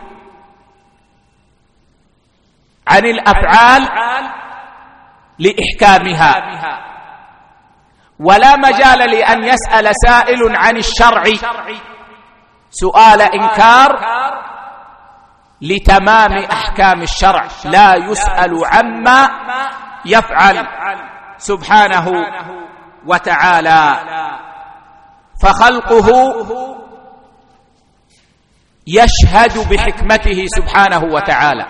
عن الأفعال لإحكامها، ولا مجال لأن يسأل سائل عن الشرع سؤال إنكار لتمام أحكام الشرع. لا يسأل عما يفعل سبحانه وتعالى، فخلقه يشهد بحكمته سبحانه وتعالى،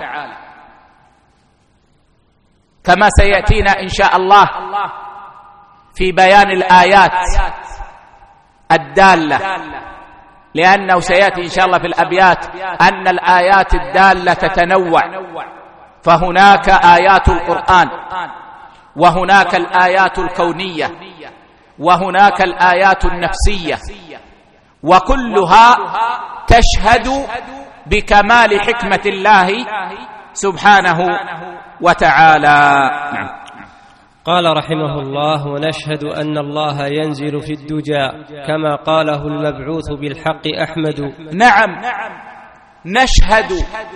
كما سيأتينا إن شاء الله في بيان الآيات الدالة، لأنه سيأتي إن شاء الله في الأبيات أن الآيات الدالة تتنوع، فهناك آيات القرآن، وهناك الآيات الكونية، وهناك الآيات النفسية، وكلها تشهد بكمال حكمة الله سبحانه وتعالى. نعم. قال رحمه الله: ونشهد أن الله ينزل في الدجى كما قاله المبعوث بالحق أحمد. نعم، نشهد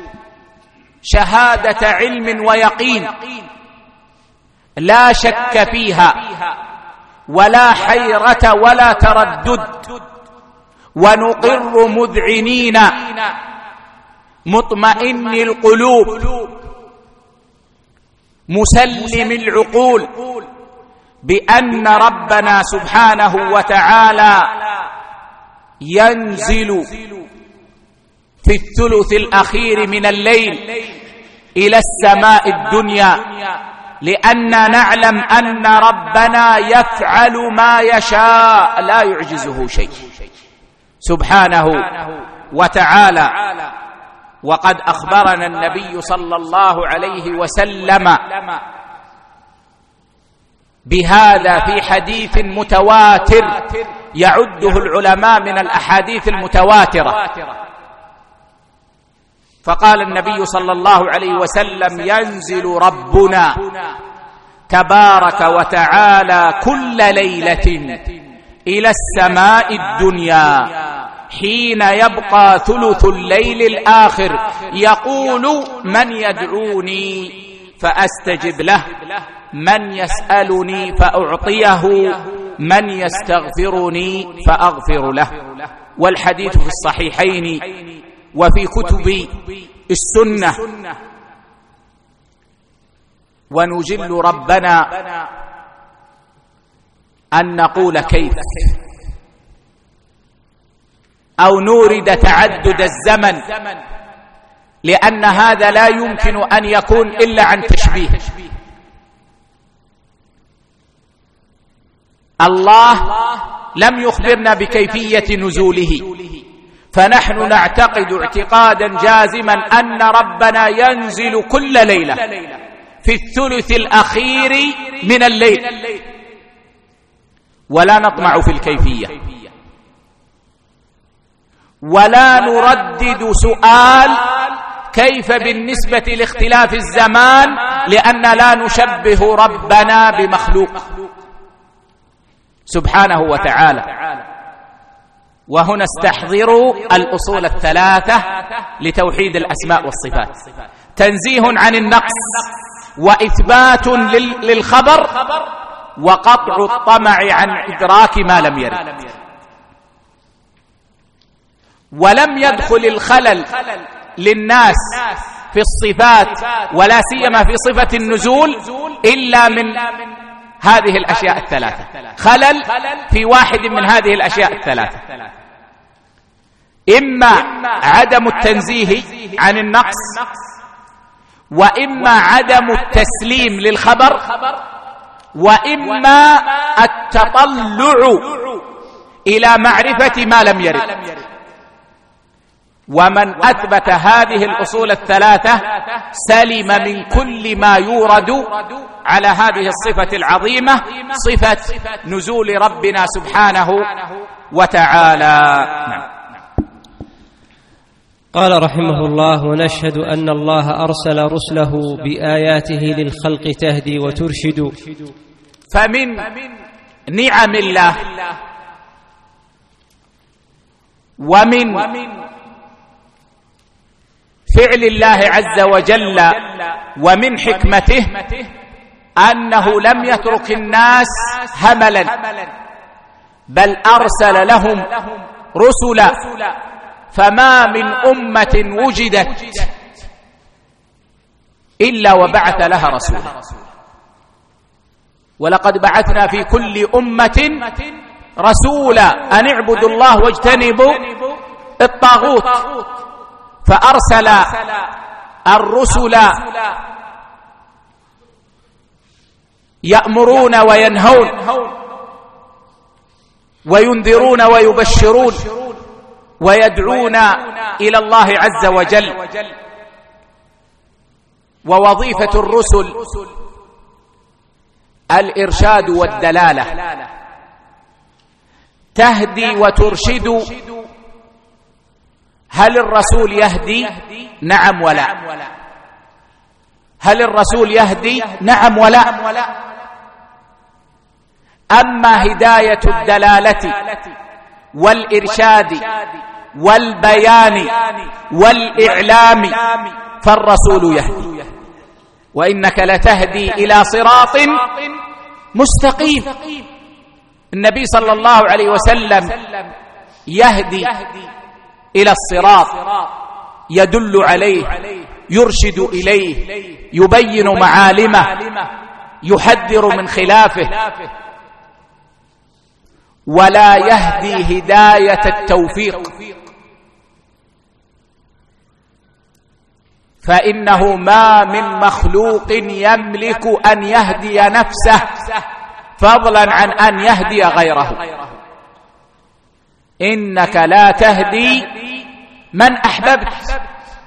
شهادة علم ويقين لا شك فيها ولا حيرة ولا تردد، ونقر مذعنين مطمئن القلوب مسلم العقول بأن ربنا سبحانه وتعالى ينزل في الثلث الأخير من الليل إلى السماء الدنيا، لأننا نعلم أن ربنا يفعل ما يشاء لا يعجزه شيء سبحانه وتعالى. وقد أخبرنا النبي صلى الله عليه وسلم بهذا في حديث متواتر يعده العلماء من الأحاديث المتواترة، فقال النبي صلى الله عليه وسلم: ينزل ربنا تبارك وتعالى كل ليلة إلى السماء الدنيا حين يبقى ثلث الليل الآخر، يقول: من يدعوني فأستجب له، من يسألني فأعطيه، من يستغفرني فأغفر له. والحديث في الصحيحين وفي كتب السنة. ونجل ربنا أن نقول كيف، أو نورد تعدد الزمن، لأن هذا لا يمكن أن يكون إلا عن تشبيه. الله لم يخبرنا بكيفية نزوله، فنحن نعتقد اعتقادا جازما أن ربنا ينزل كل ليلة في الثلث الأخير من الليل، ولا نطمع في الكيفية، ولا نردد سؤال كيف بالنسبة لاختلاف الزمان، لأن لا نشبه ربنا بمخلوق سبحانه وتعالى. وهنا استحضروا الأصول الثلاثة لتوحيد الأسماء والصفات: تنزيه عن النقص، وإثبات للخبر، وقطع الطمع عن إدراك ما لم يرد. ولم يدخل الخلل للناس في الصفات ولا سيما في صفة النزول إلا من هذه الأشياء الثلاثة، خلل في واحد من هذه الأشياء الثلاثة: إما عدم التنزيه عن النقص، وإما عدم التسليم للخبر، وإما التطلع إلى معرفة ما لم يرد. ومن أثبت هذه الأصول الثلاثة سلم من كل ما يورد على هذه الصفة العظيمة، صفة نزول ربنا سبحانه وتعالى. قال رحمه الله: ونشهد أن الله أرسل رسله بآياته للخلق تهدي وترشد. فمن نعم الله ومن فعل الله عز وجل ومن حكمته أنه لم يترك الناس هملا، بل أرسل لهم رسلا، فما من أمة وجدت إلا وبعث لها رسولا. ولقد بعثنا في كل أمة رسولا أن اعبدوا الله واجتنبوا الطاغوت، فأرسل الرسل يأمرون وينهون وينذرون ويبشرون ويدعون إلى الله عز وجل. ووظيفة الرسل الإرشاد والدلالة، تهدي وترشد هل الرسول يهدي؟ نعم ولا. هل الرسول يهدي؟ نعم ولا. أما هداية الدلالة والإرشاد والبيان والإعلام فالرسول يهدي، وإنك لتهدي إلى صراط مستقيم. النبي صلى الله عليه وسلم يهدي إلى الصراط، يدل عليه، يرشد إليه، يبين معالمه، يحذر من خلافه، ولا يهدي هداية التوفيق، فإنه ما من مخلوق يملك أن يهدي نفسه فضلا عن أن يهدي غيره. إنك لا تهدي من أحببت،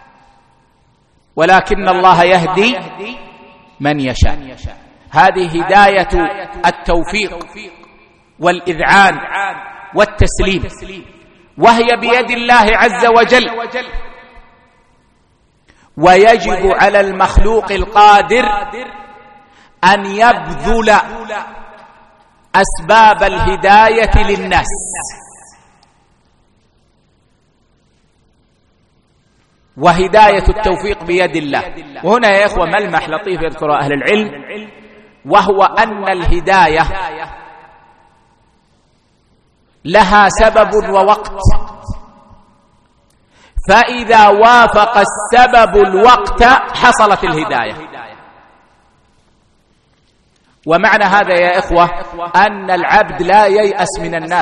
ولكن الله يهدي من يشاء. هذه هداية التوفيق والإذعان والتسليم، وهي بيد الله عز وجل. ويجب على المخلوق القادر أن يبذل أسباب الهداية للناس، وهداية التوفيق بيد الله. وهنا يا إخوة ملمح لطيف يذكر أهل العلم، وهو أن الهداية لها سبب ووقت، فإذا وافق السبب الوقت حصلت الهداية. ومعنى هذا يا إخوة أن العبد لا ييأس من الناس.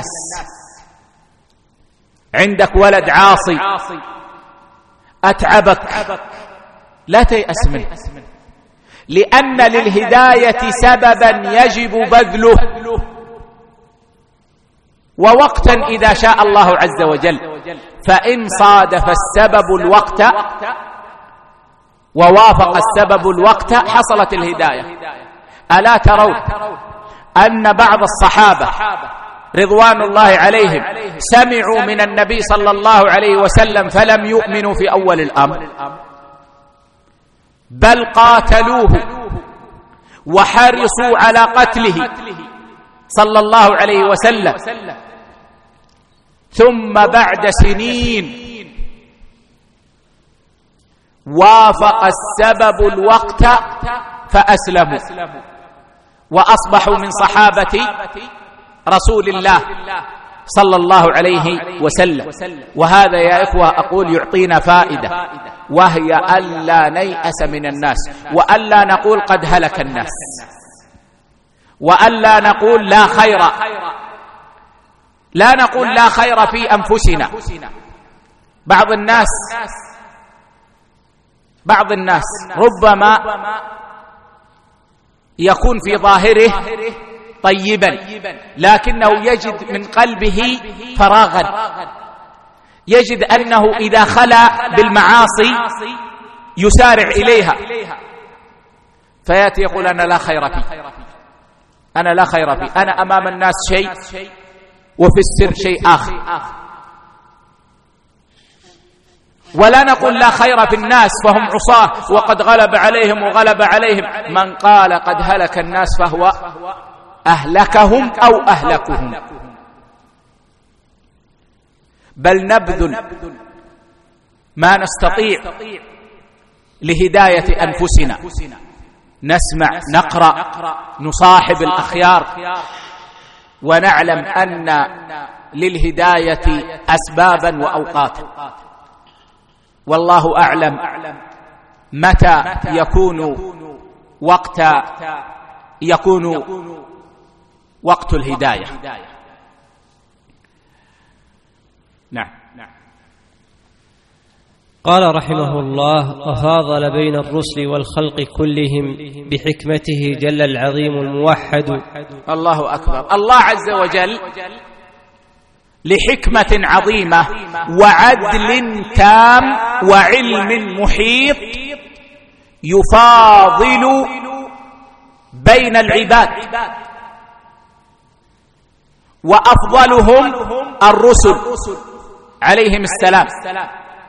عندك ولد عاصي أتعبك، لا تيأس منه، لأن للهداية سببا يجب بذله، ووقتا إذا شاء الله عز وجل. فإن صادف السبب الوقت ووافق السبب الوقت حصلت الهداية. ألا ترون أن بعض الصحابة رضوان الله عليهم سمعوا من النبي صلى الله عليه وسلم فلم يؤمنوا في أول الأمر، بل قاتلوه وحرصوا على قتله صلى الله عليه وسلم، ثم بعد سنين وافق السبب الوقت فأسلموا وأصبحوا من صحابة رسول الله صلى الله عليه وسلم. وهذا يا إخوة أقول يعطينا فائدة، وهي ألا نيأس من الناس، وألا نقول قد هلك الناس، وألا نقول لا خير، لا نقول لا خير في أنفسنا. بعض الناس ربما يكون في ظاهره طيبا، لكنه يجد من قلبه فراغا، يجد أنه إذا خلا بالمعاصي يسارع إليها، فيأتي يقول أنا لا خير فيه، أنا لا خير فيه، أنا أمام الناس شيء وفي السر شيء آخر. ولا نقول لا خير في الناس فهم عصاة وقد غلب عليهم وغلب عليهم. من قال قد هلك الناس فهو أهلكهم أو أهلكهم. بل نبذل ما نستطيع لهداية أنفسنا، نسمع، نقرأ، نصاحب الأخيار، ونعلم أن للهداية أسبابا وأوقاتا، والله أعلم متى يكون وقت الهداية. نعم. قال رحمه الله: وفاضل بين الرسل والخلق كلهم بحكمته جل العظيم الموحد. الله أكبر. الله عز وجل لحكمة عظيمة وعدل تام وعلم محيط يفاضل بين العباد، وأفضلهم الرسل عليهم السلام،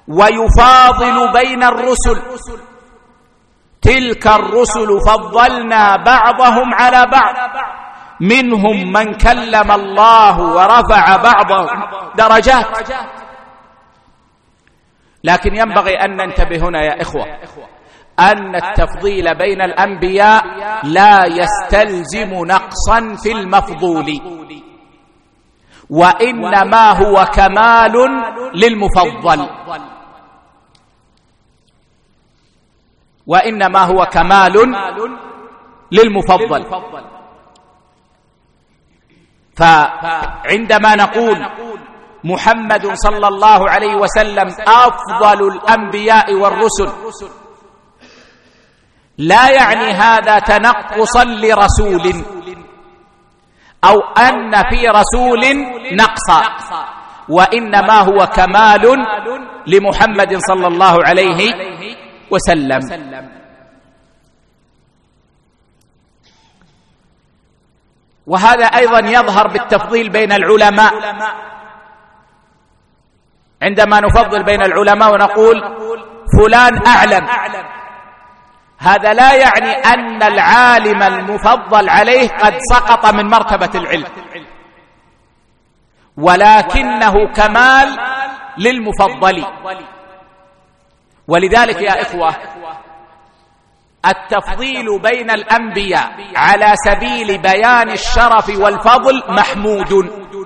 ويفاضل بين الرسل. تلك الرسل فضلنا بعضهم على بعض، منهم من كلم الله ورفع بعضهم درجات. لكن ينبغي أن ننتبه هنا يا إخوة أن التفضيل بين الأنبياء لا يستلزم نقصا في المفضول، وإنما هو كمال للمفضل، وإنما هو كمال للمفضل. فعندما نقول محمد صلى الله عليه وسلم أفضل الأنبياء والرسل، لا يعني هذا تنقصا لرسول أو أن في رسول نقصا، وإنما هو كمال لمحمد صلى الله عليه وسلم. وهذا أيضا يظهر بالتفضيل بين العلماء. عندما نفضل بين العلماء ونقول فلان أعلم، هذا لا يعني أن العالم المفضل عليه قد سقط من مرتبة العلم، ولكنه كمال للمفضل. ولذلك يا إخوة التفضيل بين الأنبياء على سبيل بيان الشرف والفضل محمود.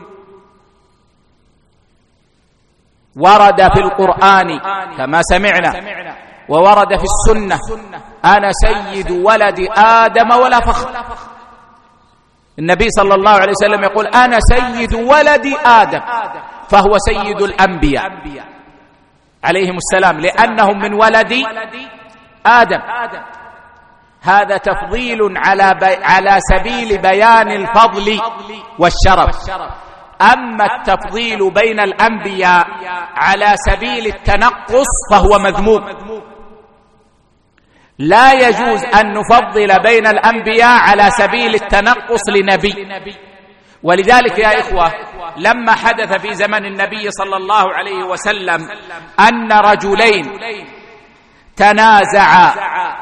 ورد في القرآن كما سمعنا، وورد في السنة: أنا سيد ولد آدم ولا فخر. النبي صلى الله عليه وسلم يقول: أنا سيد ولد آدم، فهو سيد الأنبياء عليهم السلام، لأنهم من ولد آدم. هذا تفضيل على سبيل بيان الفضل والشرف. أما التفضيل بين الأنبياء على سبيل التنقص فهو مذموم. لا يجوز أن نفضل بين الأنبياء على سبيل التنقص لنبي. ولذلك يا إخوة لما حدث في زمن النبي صلى الله عليه وسلم أن رجلين تنازعا،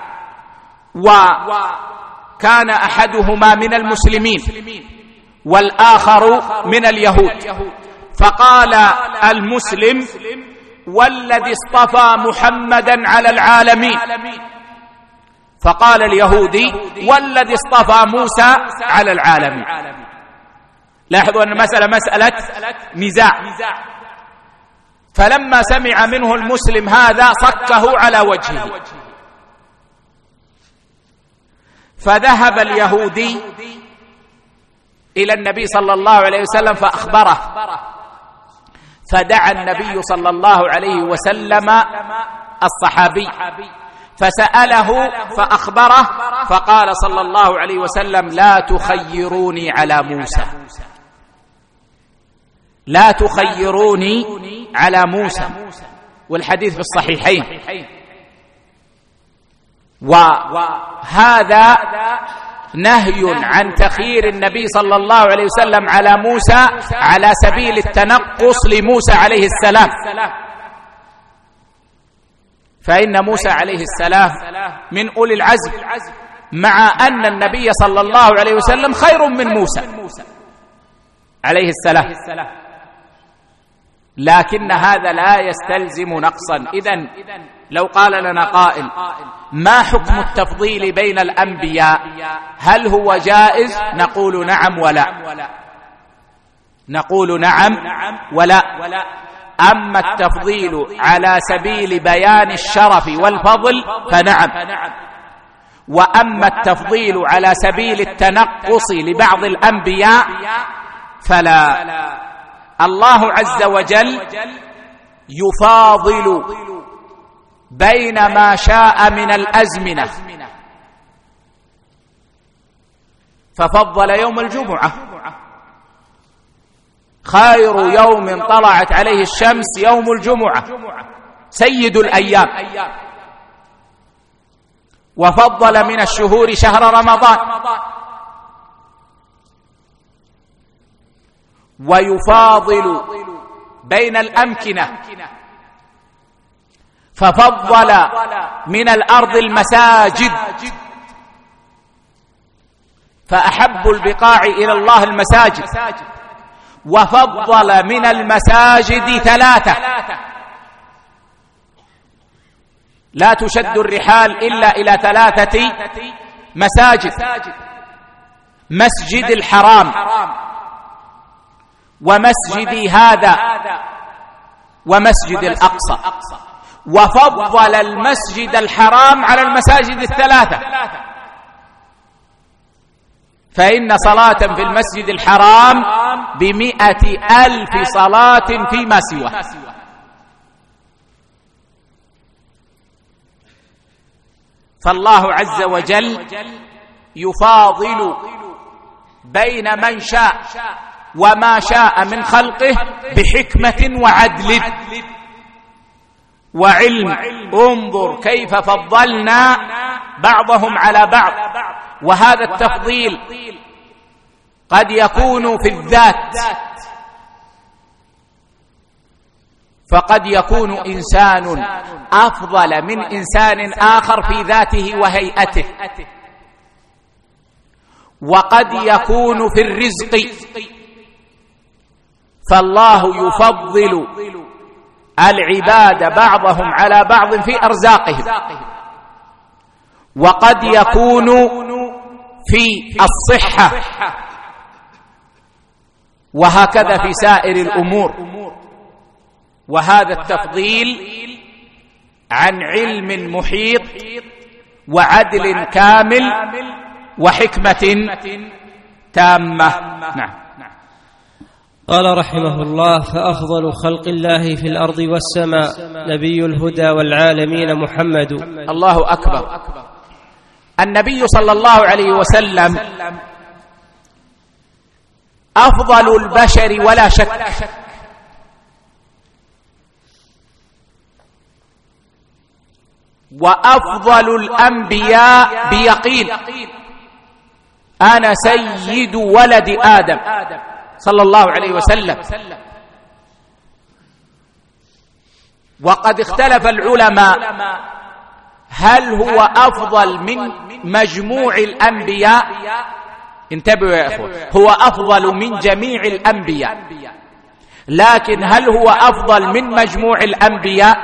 وكان أحدهما من المسلمين والآخر من اليهود، فقال المسلم: والذي اصطفى محمدا على العالمين. فقال اليهودي: والذي اصطفى موسى على العالمين. لاحظوا أن المسألة مسألة نزاع. فلما سمع منه المسلم هذا صكه على وجهه، فذهب اليهودي إلى النبي صلى الله عليه وسلم فأخبره، فدعا النبي صلى الله عليه وسلم الصحابي فسأله فأخبره، فقال صلى الله عليه وسلم: لا تخيروني على موسى، لا تخيروني على موسى. والحديث في الصحيحين. وهذا نهي عن تخيير النبي صلى الله عليه وسلم على موسى على سبيل التنقص لموسى عليه السلام، فإن موسى عليه السلام من أولي العزم، مع أن النبي صلى الله عليه وسلم خير من موسى عليه السلام، لكن هذا لا يستلزم نقصا. إذن لو قال لنا قائل: ما حكم التفضيل بين الأنبياء؟ هل هو جائز؟ نقول نعم ولا، نقول نعم ولا. أما التفضيل على سبيل بيان الشرف والفضل فنعم، وأما التفضيل على سبيل التنقص لبعض الأنبياء فلا. الله عز وجل يفاضل بين ما شاء من الأزمنة، ففضل يوم الجمعة: خير يوم طلعت عليه الشمس يوم الجمعة، سيد الأيام. وفضل من الشهور شهر رمضان. ويفاضل بين الأمكنة، ففضل من الأرض المساجد، فأحب البقاع إلى الله المساجد، وفضل من المساجد 3، لا تشد الرحال إلا إلى 3 مساجد: مسجد الحرام، ومسجدي هذا، ومسجد الأقصى. وفضل المسجد الحرام على المساجد 3، فإن صلاة في المسجد الحرام ب100,000 صلاة فيما سواه. فالله عز وجل يفاضل بين من شاء وما شاء من خلقه بحكمة وعدل وعلم. انظر كيف فضلنا بعضهم على بعض. وهذا التفضيل قد يكون في الذات، فقد يكون إنسان أفضل من إنسان آخر في ذاته وهيئته، وقد يكون في الرزق، فالله يفضل العباد بعضهم على بعض في أرزاقهم، وقد يكون في الصحة، وهكذا في سائر الأمور. وهذا التفضيل عن علم محيط وعدل كامل وحكمة تامة. نعم. قال رحمه الله: فأفضل خلق الله في الأرض والسماء نبي الهدى والعالمين محمد. الله أكبر. النبي صلى الله عليه وسلم أفضل البشر ولا شك، وأفضل الأنبياء بيقين. أنا سيد ولد آدم صلى الله عليه وسلم. وقد اختلف العلماء هل هو أفضل من مجموع الأنبياء. انتبهوا يا أخوة، هو أفضل من جميع الأنبياء، لكن هل هو أفضل من مجموع الأنبياء؟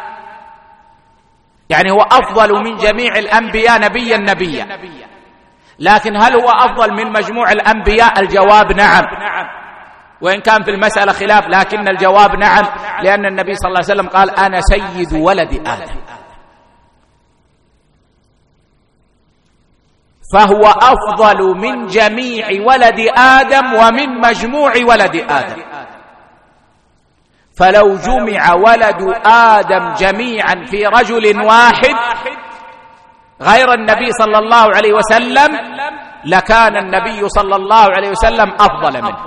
يعني هو أفضل من جميع الأنبياء نبيا، لكن هل هو أفضل من مجموع الأنبياء؟ الجواب نعم، وإن كان في المسألة خلاف، لكن الجواب نعم، لأن النبي صلى الله عليه وسلم قال: أنا سيد ولد آدم. فهو أفضل من جميع ولد آدم ومن مجموع ولد آدم. فلو جمع ولد آدم جميعا في رجل واحد غير النبي صلى الله عليه وسلم لكان النبي صلى الله عليه وسلم أفضل منه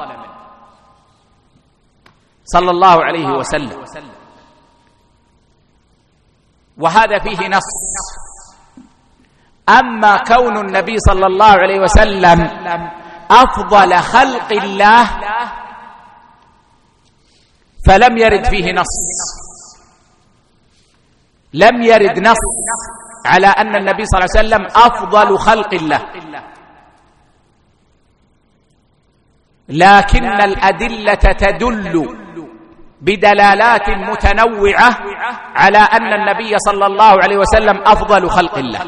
صلى الله عليه وسلم. وهذا فيه نص. أما كون النبي صلى الله عليه وسلم أفضل خلق الله فلم يرد فيه نص، لم يرد نص على أن النبي صلى الله عليه وسلم أفضل خلق الله، لكن الأدلة تدل بدلالات متنوعة على أن النبي صلى الله عليه وسلم أفضل خلق الله،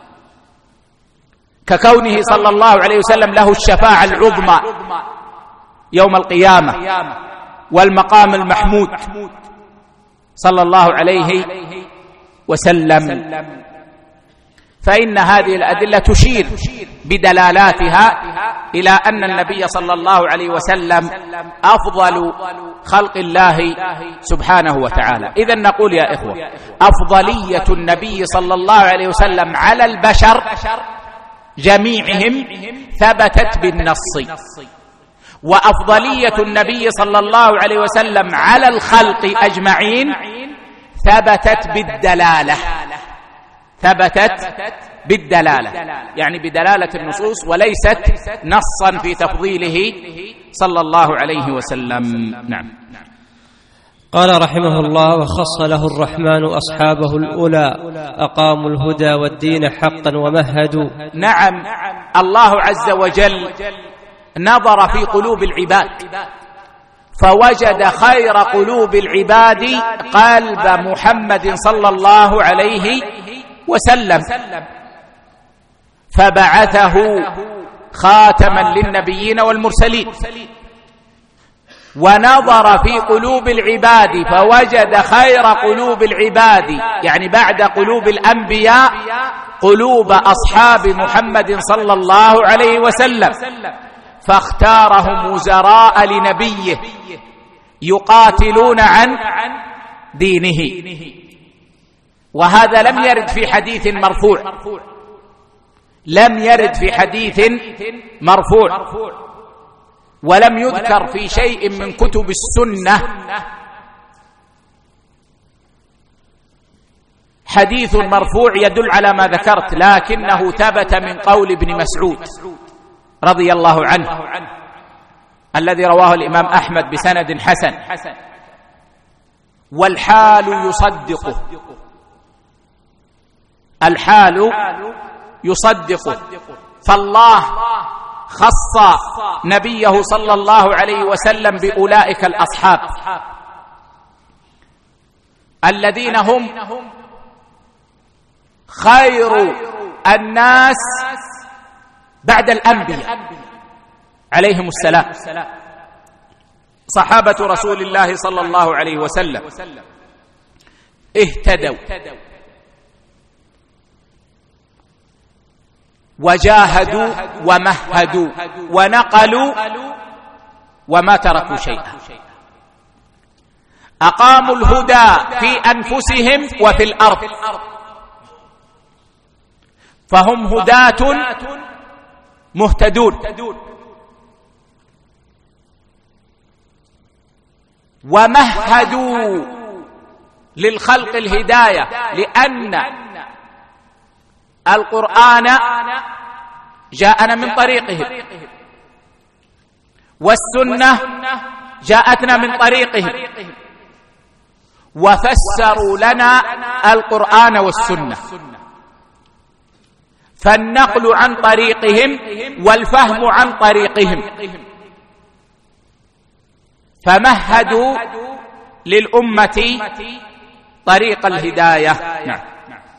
ككونه صلى الله عليه وسلم له الشفاعة العظمى يوم القيامة والمقام المحمود صلى الله عليه وسلم. فإن هذه الأدلة تشير بدلالاتها إلى أن النبي صلى الله عليه وسلم أفضل خلق الله سبحانه وتعالى. إذن نقول يا إخوة، أفضلية النبي صلى الله عليه وسلم على البشر جميعهم ثبتت بالنص، وأفضلية النبي صلى الله عليه وسلم على الخلق أجمعين ثبتت بالدلالة، ثبتت بالدلالة، يعني بدلالة النصوص وليست نصا في تفضيله صلى الله عليه وسلم. نعم. قال رحمه الله: وخص له الرحمن أصحابه الأولى أقاموا الهدى والدين حقا ومهدوا. نعم، الله عز وجل نظر في قلوب العباد فوجد خير قلوب العباد قلب محمد صلى الله عليه وسلم، فبعثه خاتما للنبيين والمرسلين. ونظر في قلوب العباد فوجد خير قلوب العباد، يعني بعد قلوب الأنبياء قلوب أصحاب محمد صلى الله عليه وسلم، فاختارهم وزراء لنبيه يقاتلون عن دينه. وهذا لم يرد في حديث مرفوع، لم يرد في حديث مرفوع، ولم يذكر في شيء من كتب السنة حديث مرفوع يدل على ما ذكرت، لكنه ثبت من قول ابن مسعود رضي الله عنه الذي رواه الإمام أحمد بسند حسن، والحال يصدقه، الحال يصدقه. فالله خص نبيه صلى الله عليه وسلم بأولئك الأصحاب الذين هم خير الناس بعد الأنبياء عليهم السلام، صحابة رسول الله صلى الله عليه وسلم اهتدوا وجاهدوا ومهدوا ونقلوا وما تركوا شيئا، أقاموا الهدى في أنفسهم وفي الأرض، فهم هداة مهتدون. ومهدوا للخلق الهداية، لأن القرآن جاءنا من طريقهم، والسنة جاءتنا من طريقهم، وفسروا لنا القرآن والسنة، فالنقل عن طريقهم والفهم عن طريقهم، فمهدوا للأمة طريق الهداية. نعم.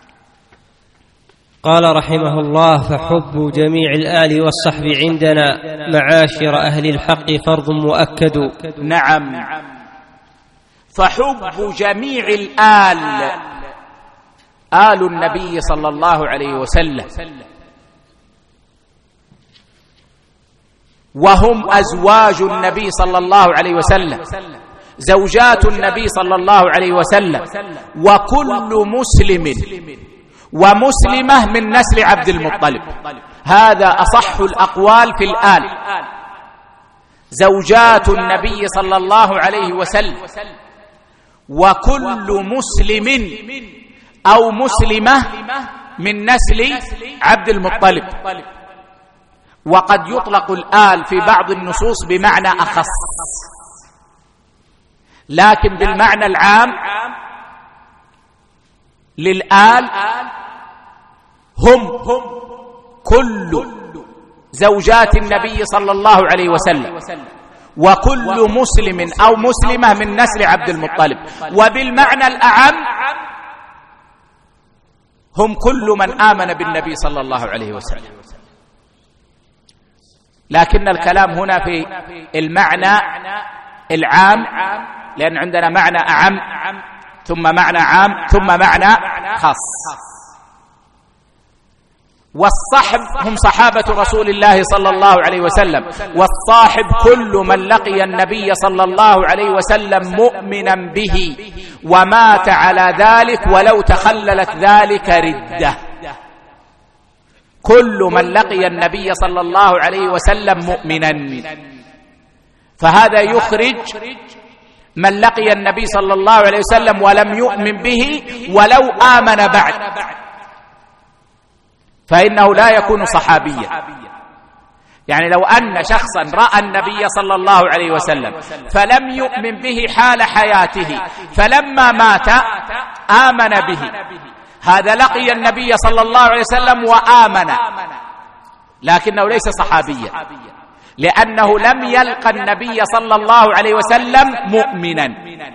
قال رحمه الله: فحب جميع الآل والصحب عندنا معاشر أهل الحق فرض مؤكد. نعم، فحب جميع الآل، آل النبي صلى الله عليه وسلم، وهم أزواج النبي صلى الله عليه وسلم، زوجات النبي صلى الله عليه وسلم، وكل مسلم ومسلمة من نسل عبد المطلب. هذا أصح الأقوال في الآل، زوجات النبي صلى الله عليه وسلم، وكل مسلم أو مسلمة من نسل عبد المطلب. وقد يطلق الآل في بعض النصوص بمعنى أخص، لكن بالمعنى العام للآل هم كل زوجات النبي صلى الله عليه وسلم، وكل مسلم أو مسلمة من نسل عبد المطلب. وبالمعنى الأعم هم كل من آمن بالنبي صلى الله عليه وسلم، لكن الكلام هنا في المعنى العام، لأن عندنا معنى أعم ثم معنى عام ثم معنى خاص. والصحب هم صحابة رسول الله صلى الله عليه وسلم، والصاحب كل من لقي النبي صلى الله عليه وسلم مؤمنا به ومات على ذلك ولو تخللت ذلك ردة. كل من لقي النبي صلى الله عليه وسلم مؤمنا، فهذا يخرج من لقي النبي صلى الله عليه وسلم ولم يؤمن به ولو آمن بعد، فإنه لا يكون صحابيا. يعني لو أن شخصا رأى النبي صلى الله عليه وسلم فلم يؤمن به حال حياته، فلما مات آمن به، هذا لقي النبي صلى الله عليه وسلم وآمن، لكنه ليس صحابيا، لأنه لم يلقى النبي صلى الله عليه وسلم مؤمنا.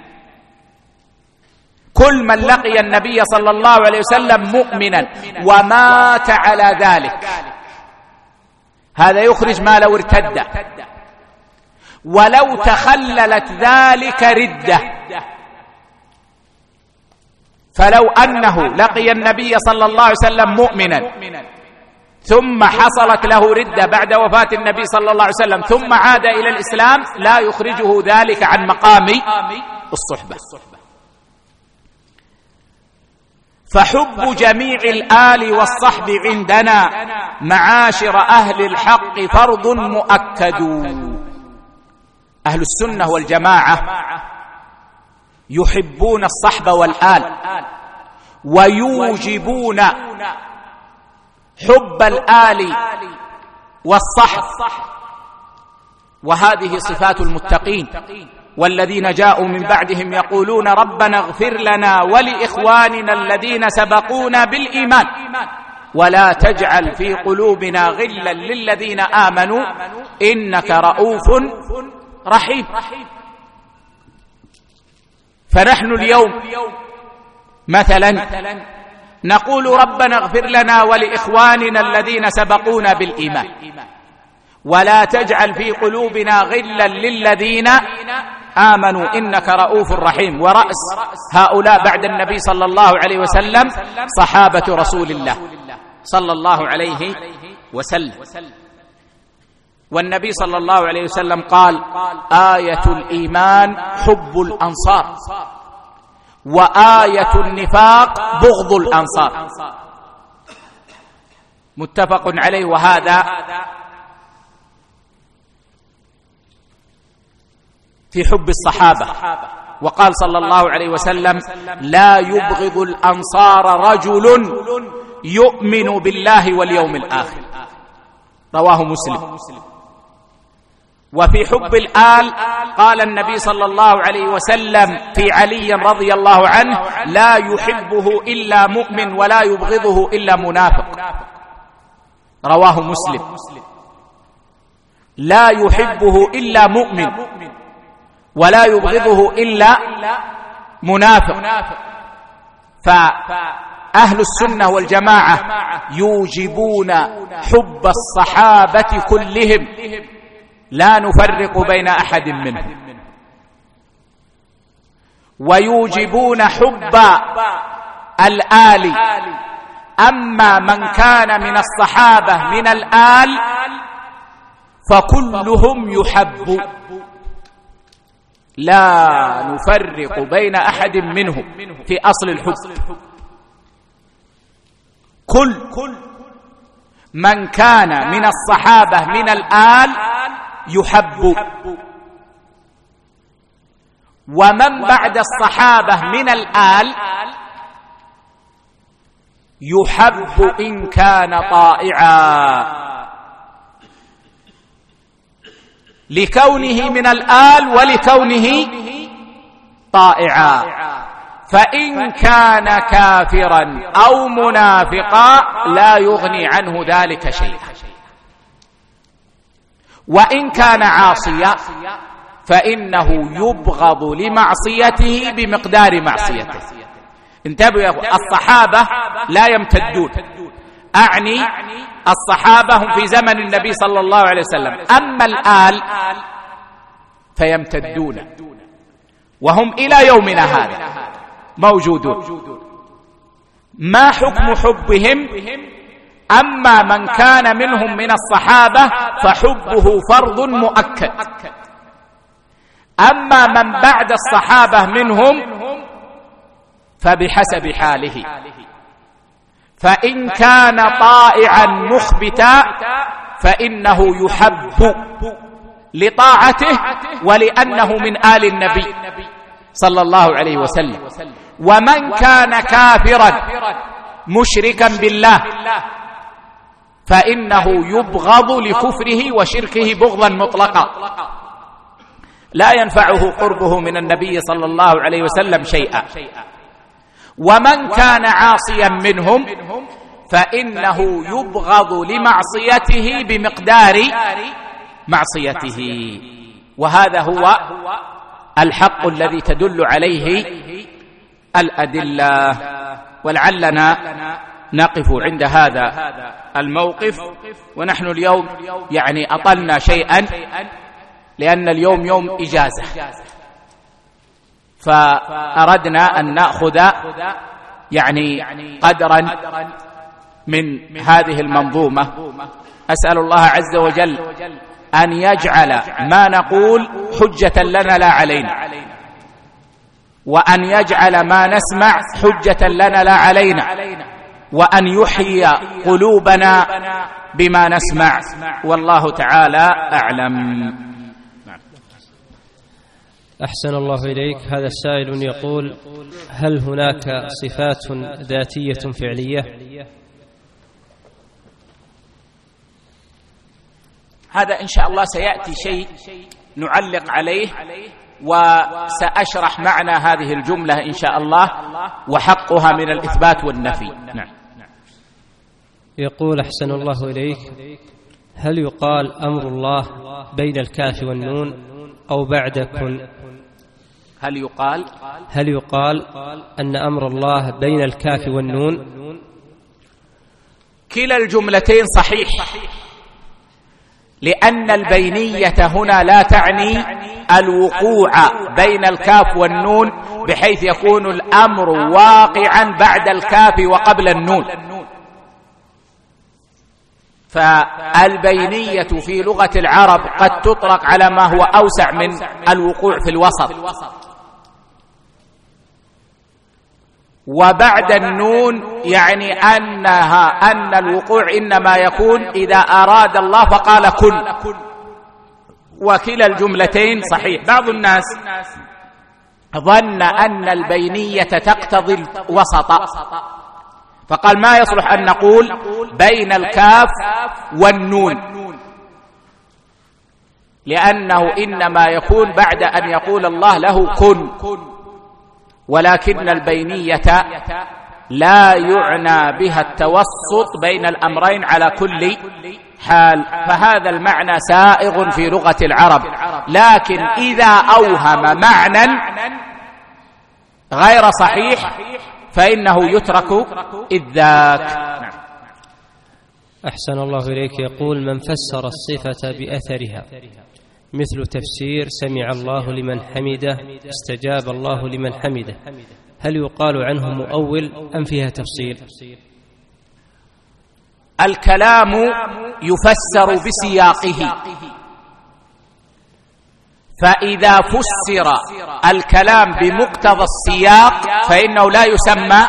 كل من لقي النبي صلى الله عليه وسلم مؤمنا ومات على ذلك، هذا يخرج ما لو ارتد، ولو تخللت ذلك ردة. فلو أنه لقي النبي صلى الله عليه وسلم مؤمنا ثم حصلت له ردة بعد وفاة النبي صلى الله عليه وسلم ثم عاد إلى الإسلام، لا يخرجه ذلك عن مقام الصحبة. فحب جميع الآل والصحب عندنا معاشر أهل الحق فرض مؤكد. أهل السنة والجماعة يحبون الصحب والآل، ويوجبون حب الآل والصحب، وهذه صفات المتقين. والذين جاءوا من بعدهم يقولون ربنا اغفر لنا ولإخواننا الذين سبقونا بالإيمان ولا تجعل في قلوبنا غلا للذين آمنوا إنك رؤوف رحيم. فنحن اليوم مثلا نقول ربنا اغفر لنا ولإخواننا الذين سبقونا بالإيمان ولا تجعل في قلوبنا غلا للذين آمنوا إنك رؤوف رحيم. ورأس هؤلاء بعد النبي صلى الله عليه وسلم صحابة رسول الله صلى الله عليه وسلم. والنبي صلى الله عليه وسلم قال آية الإيمان حب الأنصار وآية النفاق بغض الأنصار، متفق عليه. وهذا في حب الصحابة. وقال صلى الله عليه وسلم لا يبغض الأنصار رجل يؤمن بالله واليوم الآخر، رواه مسلم. وفي حب الآل قال النبي صلى الله عليه وسلم في علي رضي الله عنه لا يحبه إلا مؤمن ولا يبغضه إلا منافق، رواه مسلم. لا يحبه إلا مؤمن ولا يبغضه إلا منافق. فأهل السنة والجماعة يوجبون حب الصحابة كلهم، لا نفرق بين أحد منهم، ويوجبون حب الآل. أما من كان من الصحابة من الآل فكلهم يحب، لا نفرق بين أحد منهم في أصل الحب. كل من كان من الصحابة من الآل يحب، ومن بعد الصحابة من الآل يحب إن كان طائعا لكونه من الآل ولكونه طائعا. فإن كان كافرا أو منافقا لا يغني عنه ذلك شيئا، وإن كان عاصيا فإنه يبغض لمعصيته بمقدار معصيته. انتبهوا يا أخوة، الصحابة لا يمتدون، أعني الصحابة هم في زمن النبي صلى الله عليه وسلم. أما الآل فيمتدون وهم إلى يومنا هذا موجودون. ما حكم حبهم؟ أما من كان منهم من الصحابة فحبه فرض مؤكد، أما من بعد الصحابة منهم فبحسب حاله. فإن كان طائعا مخبتا فإنه يحب لطاعته ولأنه من آل النبي صلى الله عليه وسلم. ومن كان كافرا مشركا بالله فإنه يبغض لكفره وشركه بغضا مطلقا لا ينفعه قربه من النبي صلى الله عليه وسلم شيئا. ومن كان عاصيا منهم فإنه يبغض لمعصيته بمقدار معصيته. وهذا هو الحق الذي تدل عليه الأدلة. ولعلنا نقف عند هذا الموقف، ونحن اليوم يعني أطلنا شيئا لأن اليوم يوم إجازة، فأردنا أن نأخذ يعني قدرا من هذه المنظومة. أسأل الله عز وجل أن يجعل ما نقول حجة لنا لا علينا، وأن يجعل ما نسمع حجة لنا لا علينا، وأن يحيي قلوبنا بما نسمع، والله تعالى أعلم. أحسن الله إليك. هذا السائل يقول: هل هناك صفات ذاتية فعلية؟ هذا إن شاء الله سيأتي شيء نعلق عليه، وسأشرح معنى هذه الجملة إن شاء الله وحقها من الإثبات والنفي. نعم. يقول: أحسن الله إليك، هل يقال أمر الله بين الكاف والنون أو بعد كن؟ هل يقال أن أمر الله بين الكاف والنون؟ كلا الجملتين صحيح، لأن البينية هنا لا تعني الوقوع بين الكاف والنون بحيث يكون الأمر واقعا بعد الكاف وقبل النون. فالبينية في لغة العرب قد تطلق على ما هو أوسع من الوقوع في الوسط. وبعد النون يعني أن الوقوع إنما يكون إذا أراد الله فقال كن، وكلا الجملتين صحيح. بعض الناس ظن أن البينية تقتضي الوسط، فقال ما يصلح أن نقول بين الكاف والنون، لأنه إنما يكون بعد أن يقول الله له كن. ولكن البينية لا يعنى بها التوسط بين الأمرين على كل حال، فهذا المعنى سائغ في لغة العرب. لكن إذا أوهم معنى غير صحيح فإنه يترك إذ ذاك. أحسن الله إليك. يقول: من فسر الصفة بأثرها مثل تفسير سمع الله لمن حمده، استجاب الله لمن حمده، هل يقال عنه مؤول أم فيها تفصيل؟ الكلام يفسر بسياقه، فإذا فسر الكلام بمقتضى السياق فإنه لا يسمى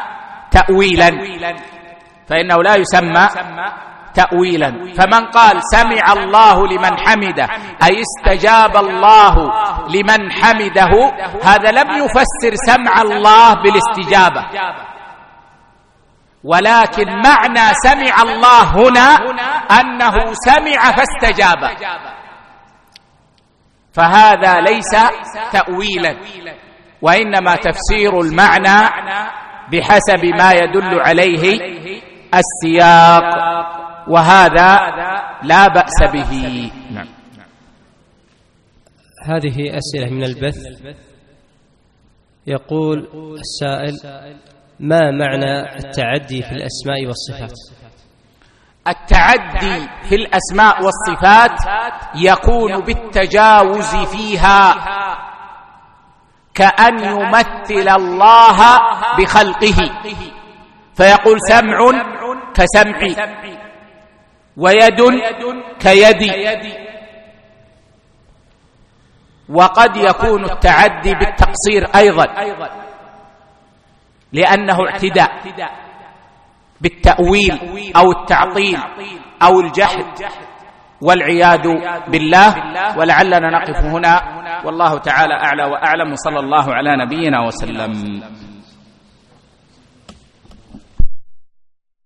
تأويلا. فمن قال سمع الله لمن حمده أي استجاب الله لمن حمده، هذا لم يفسر سمع الله بالاستجابة، ولكن معنى سمع الله هنا أنه سمع فاستجاب، فهذا ليس تأويلا، وإنما تفسير المعنى بحسب ما يدل عليه السياق، وهذا لا بأس به. نعم. هذه أسئلة من البث. يقول السائل: ما معنى التعدي في الأسماء والصفات؟ التعدي في الأسماء والصفات يكون بالتجاوز فيها، كأن يمثل الله بخلقه، فيقول سمع كسمعي، ويد كيدي. وقد يكون التعدي بالتقصير أيضا، لأنه اعتداء بالتأويل أو التعطيل أو الجحد والعياذ بالله. ولعلنا نقف هنا، والله تعالى أعلى وأعلم، وصلى الله على نبينا وسلم.